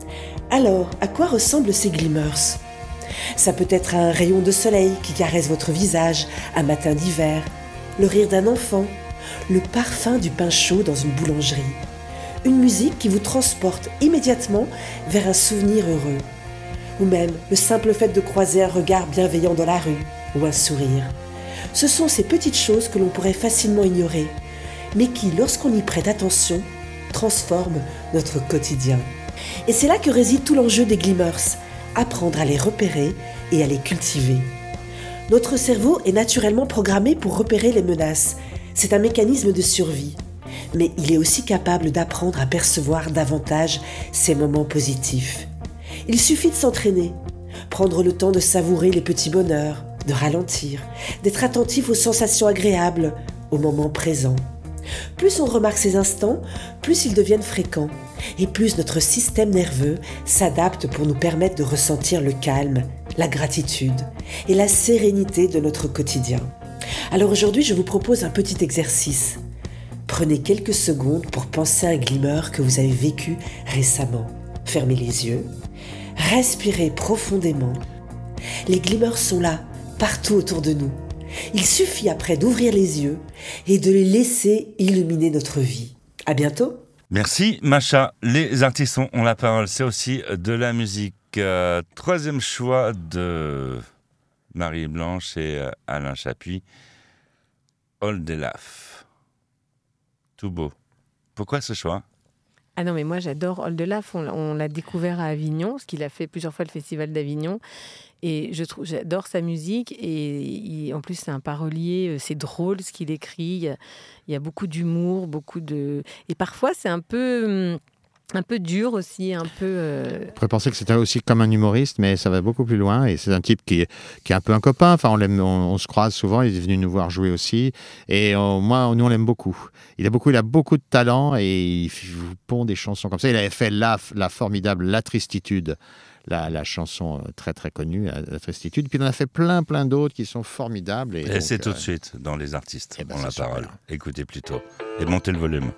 Alors, à quoi ressemblent ces glimmers ? Ça peut être un rayon de soleil qui caresse votre visage, un matin d'hiver, le rire d'un enfant, le parfum du pain chaud dans une boulangerie, une musique qui vous transporte immédiatement vers un souvenir heureux, ou même le simple fait de croiser un regard bienveillant dans la rue ou un sourire. Ce sont ces petites choses que l'on pourrait facilement ignorer, mais qui, lorsqu'on y prête attention, transforment notre quotidien. Et c'est là que réside tout l'enjeu des glimmers, apprendre à les repérer et à les cultiver. Notre cerveau est naturellement programmé pour repérer les menaces. C'est un mécanisme de survie. Mais il est aussi capable d'apprendre à percevoir davantage ces moments positifs. Il suffit de s'entraîner, prendre le temps de savourer les petits bonheurs, de ralentir, d'être attentif aux sensations agréables, au moment présent. Plus on remarque ces instants, plus ils deviennent fréquents et plus notre système nerveux s'adapte pour nous permettre de ressentir le calme, la gratitude et la sérénité de notre quotidien. Alors aujourd'hui, je vous propose un petit exercice. Prenez quelques secondes pour penser à un glimmer que vous avez vécu récemment. Fermez les yeux, respirez profondément. Les glimmers sont là, partout autour de nous. Il suffit après d'ouvrir les yeux et de les laisser illuminer notre vie. À bientôt. Merci Macha. Les artistes ont la parole, c'est aussi de la musique. Euh, troisième choix de Marie Blanche et euh, Alain Chapuis. All the Laugh. Tout beau. Pourquoi ce choix ? Ah non, mais moi j'adore All the Laugh. On, on l'a découvert à Avignon, parce qu'il a fait plusieurs fois le festival d'Avignon. Et je trouve, j'adore sa musique. Et il, en plus, c'est un parolier, c'est drôle ce qu'il écrit. Il y a, il y a beaucoup d'humour, beaucoup de. Et parfois, c'est un peu. Un peu dur aussi, un peu... Euh... On pourrait penser que c'était aussi comme un humoriste, mais ça va beaucoup plus loin. Et c'est un type qui, qui est un peu un copain. Enfin, on, l'aime, on, on se croise souvent. Il est venu nous voir jouer aussi. Et on, moi, nous, on l'aime beaucoup. Il a beaucoup, il a beaucoup de talent et il vous pond des chansons comme ça. Il avait fait la, la formidable La Tristitude, la, la chanson très, très connue, La, la Tristitude. Puis il en a fait plein, plein d'autres qui sont formidables. Et, et donc, c'est tout euh... de suite dans Les Artistes. Eh ben, on la super. parole. Écoutez plutôt. Et montez le volume.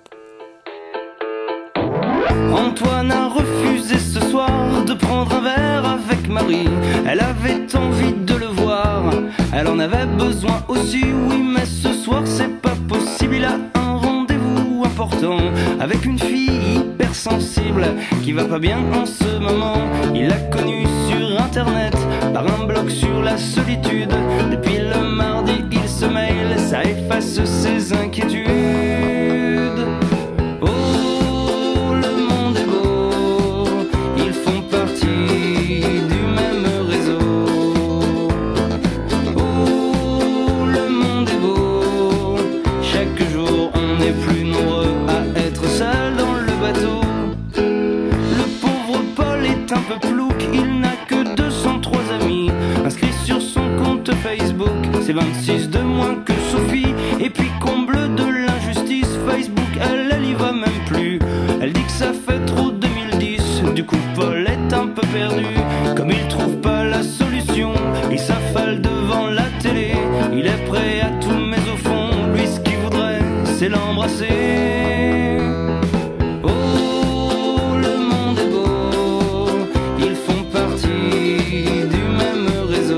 Antoine a refusé ce soir de prendre un verre avec Marie. Elle avait envie de le voir, elle en avait besoin aussi. Oui, mais ce soir c'est pas possible. Il a un rendez-vous important avec une fille hypersensible qui va pas bien en ce moment. Il l'a connue sur internet par un blog sur la solitude. Depuis le mardi il se mail, ça efface ses inquiétudes. C'est vingt-six de moins que Sophie. Et puis comble de l'injustice, Facebook, elle, elle y va même plus. Elle dit que ça fait trop deux mille dix. Du coup Paul est un peu perdu. Comme il trouve pas la solution, il s'affale devant la télé. Il est prêt à tout, mais au fond, lui ce qu'il voudrait, c'est l'embrasser. Oh, le monde est beau, ils font partie du même réseau.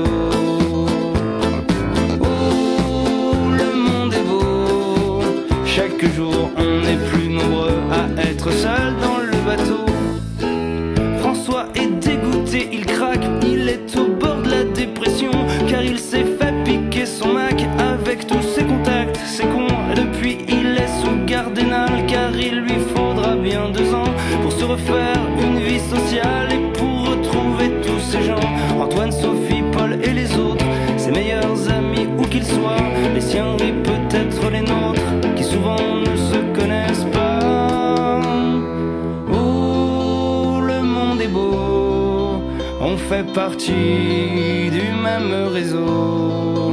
Chaque jour on est plus nombreux à être seuls dans le bateau. François est dégoûté, il craque, il est au bord de la dépression. Car il s'est fait piquer son Mac avec tous ses contacts. C'est con, depuis il est sous garde pénale. Car il lui faudra bien deux ans pour se refaire une vie sociale et pour retrouver tous ces gens, Antoine, Sophie, Paul et les autres, ses meilleurs amis où qu'ils soient, les siens et peut-être les nôtres, qui souvent ne se connaissent pas. Oh, le monde est beau, on fait partie du même réseau.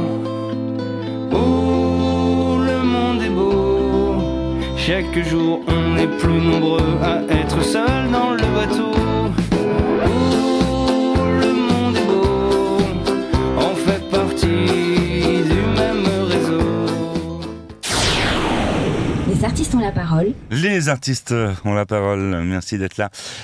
Oh, le monde est beau, chaque jour on est plus nombreux à être seuls dans le bateau. Oh, le monde est beau, on fait partie du même réseau. Les artistes ont la parole. Les artistes ont la parole, merci d'être là.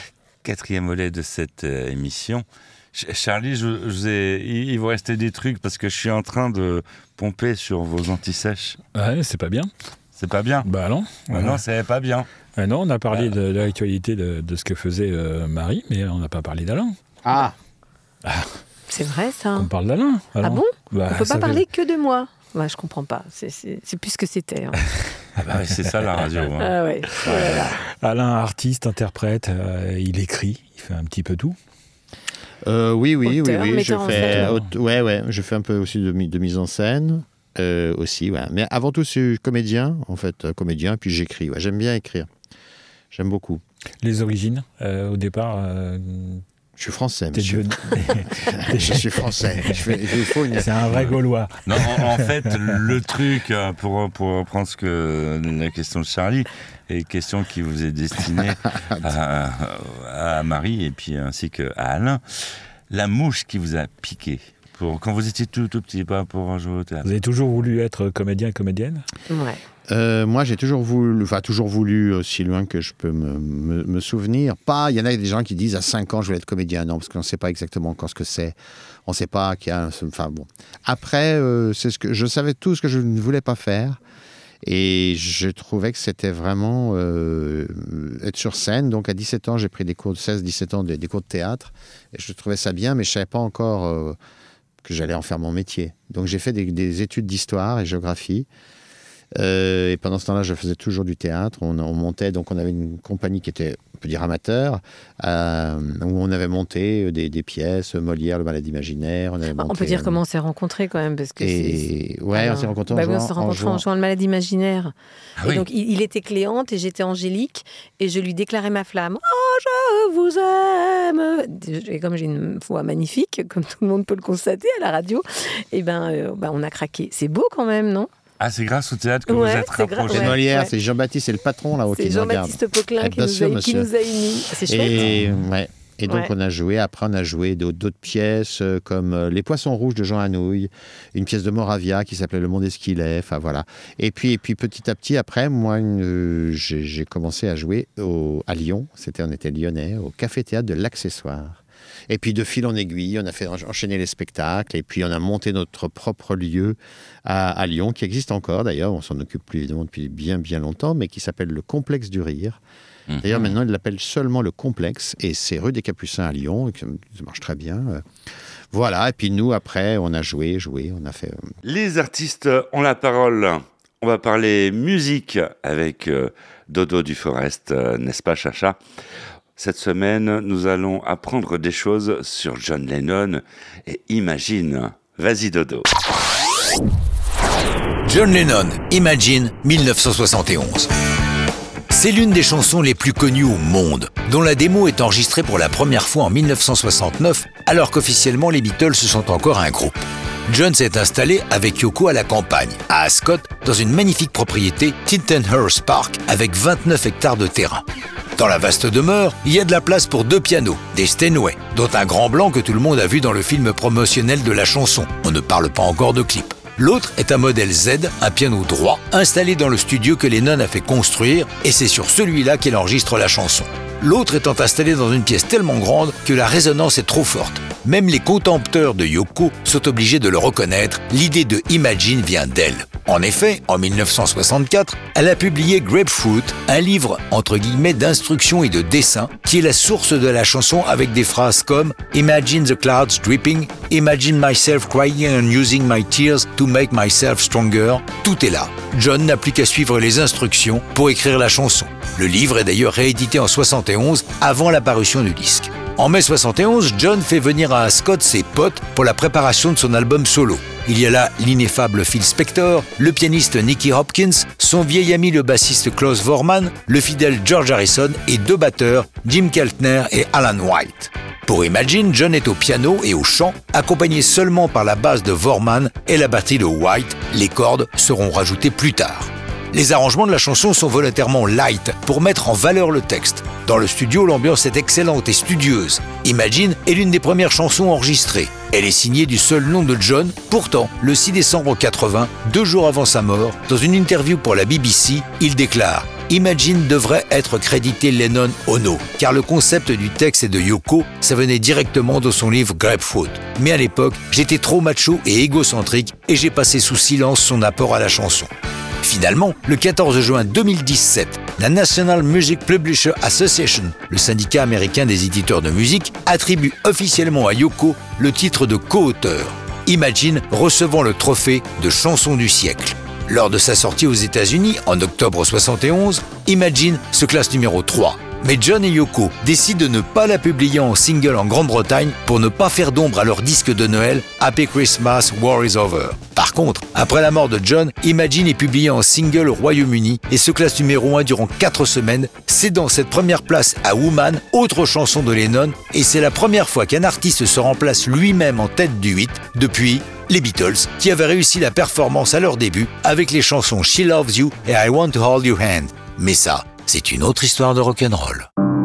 quatrième volet de cette euh, émission. Charlie, je, je vous ai, il, il vous restait des trucs parce que je suis en train de pomper sur vos antisèches. Ouais, c'est pas bien. C'est pas bien. Bah non. Bah non, c'est pas bien. Bah non, on a parlé de, de l'actualité de, de ce que faisait euh, Marie, mais on n'a pas parlé d'Alain. Ah. ah. C'est vrai ça. On parle d'Alain. Ah bon bah, on peut pas fait... parler que de moi. Bah, je comprends pas. C'est, c'est, c'est plus ce que c'était. Hein. Ah bah, c'est ça la radio. Hein. Ah ouais. Oh là là. Alain, artiste, interprète, euh, il écrit, il fait un petit peu tout. Euh, oui, oui, Auteur, oui, oui. Je fais, euh, ouais, ouais. Je fais un peu aussi de, de mise en scène. Euh, aussi, ouais. Mais avant tout, je suis comédien, en fait, euh, comédien, puis j'écris. Ouais. J'aime bien écrire. J'aime beaucoup. Les origines, euh, au départ. Euh... Je suis français, monsieur. De... je suis français. Je fais, je faut une... C'est un vrai Gaulois. Non, en, en fait, le truc, pour, pour reprendre ce que, la question de Charlie, est une question qui vous est destinée à, à Marie et puis ainsi qu'à Alain. La mouche qui vous a piqué, pour, quand vous étiez tout, tout petit, pas pour jouer au théâtre. Vous avez toujours voulu être comédien, comédienne ? Ouais. Euh, moi, j'ai toujours voulu, enfin, toujours voulu, aussi loin que je peux me, me, me souvenir. Pas, il y en a des gens qui disent à cinq ans, je voulais être comédien. Non, parce qu'on ne sait pas exactement encore ce que c'est. On ne sait pas qu'il y a. Enfin, bon. Après, euh, c'est ce que, je savais tout ce que je ne voulais pas faire. Et je trouvais que c'était vraiment euh, être sur scène. Donc, à dix-sept ans, j'ai pris des cours de seize dix-sept ans, des, des cours de théâtre. Et je trouvais ça bien, mais je ne savais pas encore euh, que j'allais en faire mon métier. Donc, j'ai fait des, des études d'histoire et géographie. Euh, et pendant ce temps-là, je faisais toujours du théâtre. On, on montait, donc on avait une compagnie qui était, on peut dire, amateur, euh, où on avait monté des, des pièces, Molière, Le Malade imaginaire. On, avait monté, on peut dire euh, comment on s'est rencontrés quand même, parce que et c'est... ouais, Alors, on s'est rencontrés bah en, oui, jouant, on s'est rencontrés en, jouant. en jouant Le Malade imaginaire. Ah et oui. donc il, il était Cléante et j'étais Angélique, et je lui déclarais ma flamme. Oh, je vous aime. Et comme j'ai une voix magnifique, comme tout le monde peut le constater à la radio, et ben, euh, ben on a craqué. C'est beau quand même, non? Ah, c'est grâce au théâtre que ouais, vous êtes rapprochés. C'est ouais, Molière, ouais. c'est Jean-Baptiste, c'est le patron là-haut qui nous regarde. C'est Jean-Baptiste Poquelin ah, qui, nous sûr, a, qui nous a unis. C'est chouette. Et, ouais. Et donc, ouais. on a joué. Après, on a joué d'autres, d'autres pièces euh, comme euh, Les Poissons Rouges de Jean Anouilh, une pièce de Moravia qui s'appelait Le Monde Esquilet. Enfin, voilà. Et puis, et puis, petit à petit, après, moi, euh, j'ai, j'ai commencé à jouer au, à Lyon. C'était, on était lyonnais, au Café-Théâtre de l'Accessoire. Et puis, de fil en aiguille, on a fait enchaîner les spectacles. Et puis, on a monté notre propre lieu à, à Lyon, qui existe encore d'ailleurs. On s'en occupe plus, évidemment, depuis bien, bien longtemps, mais qui s'appelle le Complexe du Rire. Mmh. D'ailleurs, maintenant, ils l'appellent seulement le Complexe. Et c'est rue des Capucins à Lyon. Et ça marche très bien. Voilà. Et puis, nous, après, on a joué, joué. On a fait... Les artistes ont la parole. On va parler musique avec euh, Dodo du Forest, euh, n'est-ce pas, Chacha ? Cette semaine, nous allons apprendre des choses sur John Lennon et Imagine. Vas-y, Dodo. John Lennon, Imagine, dix-neuf cent soixante et onze. C'est l'une des chansons les plus connues au monde, dont la démo est enregistrée pour la première fois en dix-neuf cent soixante-neuf, alors qu'officiellement les Beatles sont encore un groupe. John s'est installé avec Yoko à la campagne, à Ascot, dans une magnifique propriété, Tittenhurst Park, avec vingt-neuf hectares de terrain. Dans la vaste demeure, il y a de la place pour deux pianos, des Steinway, dont un grand blanc que tout le monde a vu dans le film promotionnel de la chanson. On ne parle pas encore de clip. L'autre est un modèle Z, un piano droit, installé dans le studio que Lennon a fait construire, et c'est sur celui-là qu'il enregistre la chanson. L'autre étant installé dans une pièce tellement grande que la résonance est trop forte. Même les contempteurs de Yoko sont obligés de le reconnaître, l'idée de Imagine vient d'elle. En effet, en dix-neuf cent soixante-quatre, elle a publié Grapefruit, un livre entre guillemets d'instructions et de dessins qui est la source de la chanson avec des phrases comme « Imagine the clouds dripping »,« Imagine myself crying and using my tears to make myself stronger ». Tout est là. John n'a plus qu'à suivre les instructions pour écrire la chanson. Le livre est d'ailleurs réédité en soixante et onze avant la parution du disque. En mai soixante et onze, John fait venir à Ascot ses potes pour la préparation de son album solo. Il y a là l'ineffable Phil Spector, le pianiste Nicky Hopkins, son vieil ami le bassiste Klaus Voormann, le fidèle George Harrison et deux batteurs, Jim Keltner et Alan White. Pour Imagine, John est au piano et au chant, accompagné seulement par la basse de Voormann et la batterie de White. Les cordes seront rajoutées plus tard. Les arrangements de la chanson sont volontairement light pour mettre en valeur le texte. Dans le studio, l'ambiance est excellente et studieuse. Imagine est l'une des premières chansons enregistrées. Elle est signée du seul nom de John. Pourtant, le six décembre quatre-vingts, deux jours avant sa mort, dans une interview pour la B B C, il déclare « Imagine devrait être crédité Lennon-Ono, car le concept du texte et de Yoko, ça venait directement de son livre Grapefruit. Mais à l'époque, j'étais trop macho et égocentrique et j'ai passé sous silence son apport à la chanson. Finalement, le quatorze juin deux mille dix-sept, la National Music Publisher Association, le syndicat américain des éditeurs de musique, attribue officiellement à Yoko le titre de co-auteur. Imagine recevant le trophée de chanson du siècle. Lors de sa sortie aux États-Unis en octobre soixante et onze, Imagine se classe numéro trois. Mais John et Yoko décident de ne pas la publier en single en Grande-Bretagne pour ne pas faire d'ombre à leur disque de Noël Happy Christmas, War is Over. Par contre, après la mort de John, Imagine est publié en single au Royaume-Uni et se classe numéro un durant quatre semaines, cédant cette première place à Woman, autre chanson de Lennon, et c'est la première fois qu'un artiste se remplace lui-même en tête du huit depuis les Beatles, qui avaient réussi la performance à leur début avec les chansons She Loves You et I Want to Hold Your Hand. Mais ça, c'est une autre histoire de rock'n'roll.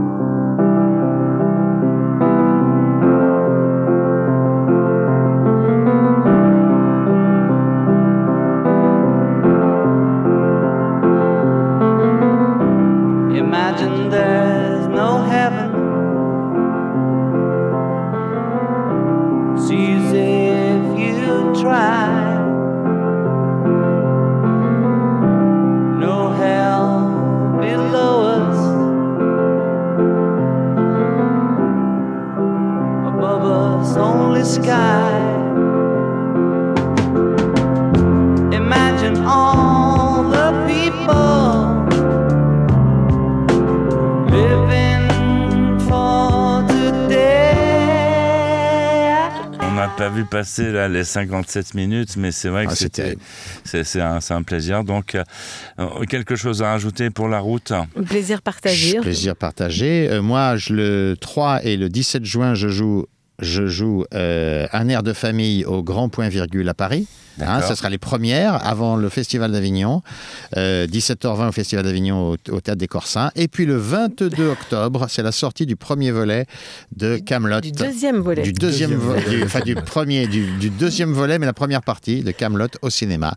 Imagine there's no heaven. See as if you try. No hell below us. Above us only sky. Imagine all the people living for today. On n'a pas vu passer là les cinquante-sept minutes, mais c'est vrai que Ah, c'était, c'est, c'est, un, c'est un plaisir. Donc, euh, quelque chose à rajouter pour la route? Plaisir partagé. Plaisir partagé. Euh, moi, je, le trois et le dix-sept juin, je joue, je joue euh, un air de famille au Grand Point Virgule à Paris. Hein, ce sera les premières avant le Festival d'Avignon. Euh, dix-sept heures vingt au Festival d'Avignon au, au Théâtre des Corsins. Et puis le vingt-deux octobre, c'est la sortie du premier volet de Kaamelott. Du deuxième volet. Du deuxième Deuxième volet. volet. Du, enfin, du premier, du, du deuxième volet, mais la première partie de Kaamelott au cinéma.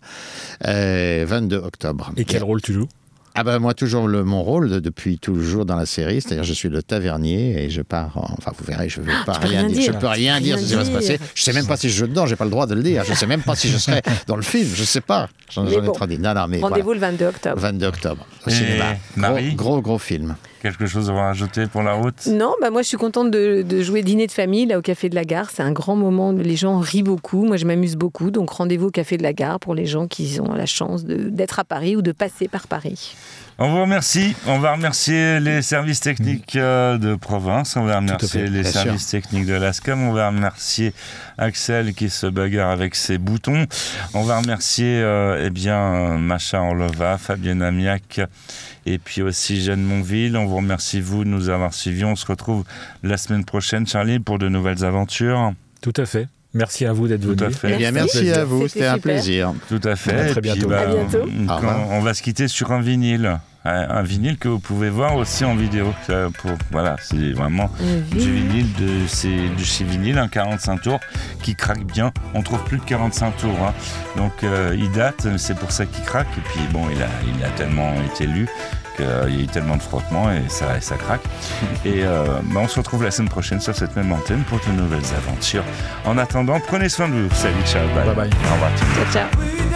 Euh, vingt-deux octobre. Et quel rôle tu joues? Ah ben moi, toujours le, mon rôle de, depuis toujours dans la série, c'est-à-dire je suis le tavernier et je pars, en, enfin vous verrez, je ne vais pas tu peux rien rien dire, dire. je peux rien Tu peux dire rien de ce qui va se dire. passer. Je sais même pas si je joue dedans, j'ai pas le droit de le dire, je sais même pas si je serai dans le film, je sais pas, j'en, Mais j'en ai bon, trop dit. Non, non, mais Rendez-vous voilà. le vingt-deux octobre. vingt-deux octobre au Et cinéma. Marie, Gros, gros, gros film. quelque chose à rajouter pour la route? Non, bah moi je suis contente de, de jouer dîner de famille là au Café de la Gare. C'est un grand moment, les gens rient beaucoup, moi je m'amuse beaucoup. Donc rendez-vous au Café de la Gare pour les gens qui ont la chance de, d'être à Paris ou de passer par Paris. On vous remercie. On va remercier les services techniques euh, de province. On va remercier les Bien services sûr. techniques de l'ASCAM. On va remercier Axel qui se bagarre avec ses boutons. On va remercier euh, eh bien, Macha Orlova, Fabienne Amiac et puis aussi Jeanne Monville. On vous remercie, vous, de nous avoir suivis. On se retrouve la semaine prochaine, Charlie, pour de nouvelles aventures. Tout à fait. Merci à vous d'être Tout venu. à fait. Eh bien, merci Merci. à vous, C'était c'était un super. plaisir. Tout à fait. À très Et puis, bientôt. bah, À bientôt. on- Au revoir. on va se quitter sur un vinyle. Un un vinyle que vous pouvez voir aussi en vidéo. Ça, pour, voilà, c'est vraiment Un du vinyle. vinyle, de, c'est du chez vinyle, un quarante-cinq tours qui craque bien. On trouve plus de quarante-cinq tours. Hein. Donc euh, il date, c'est pour ça qu'il craque. Et puis bon, il a, il a tellement été lu qu'il y a eu tellement de frottements et ça, et ça craque. Et euh, bah, on se retrouve la semaine prochaine sur cette même antenne pour de nouvelles aventures. En attendant, prenez soin de vous. Salut, ciao, bye. Bye bye. Au revoir. Ciao, ciao.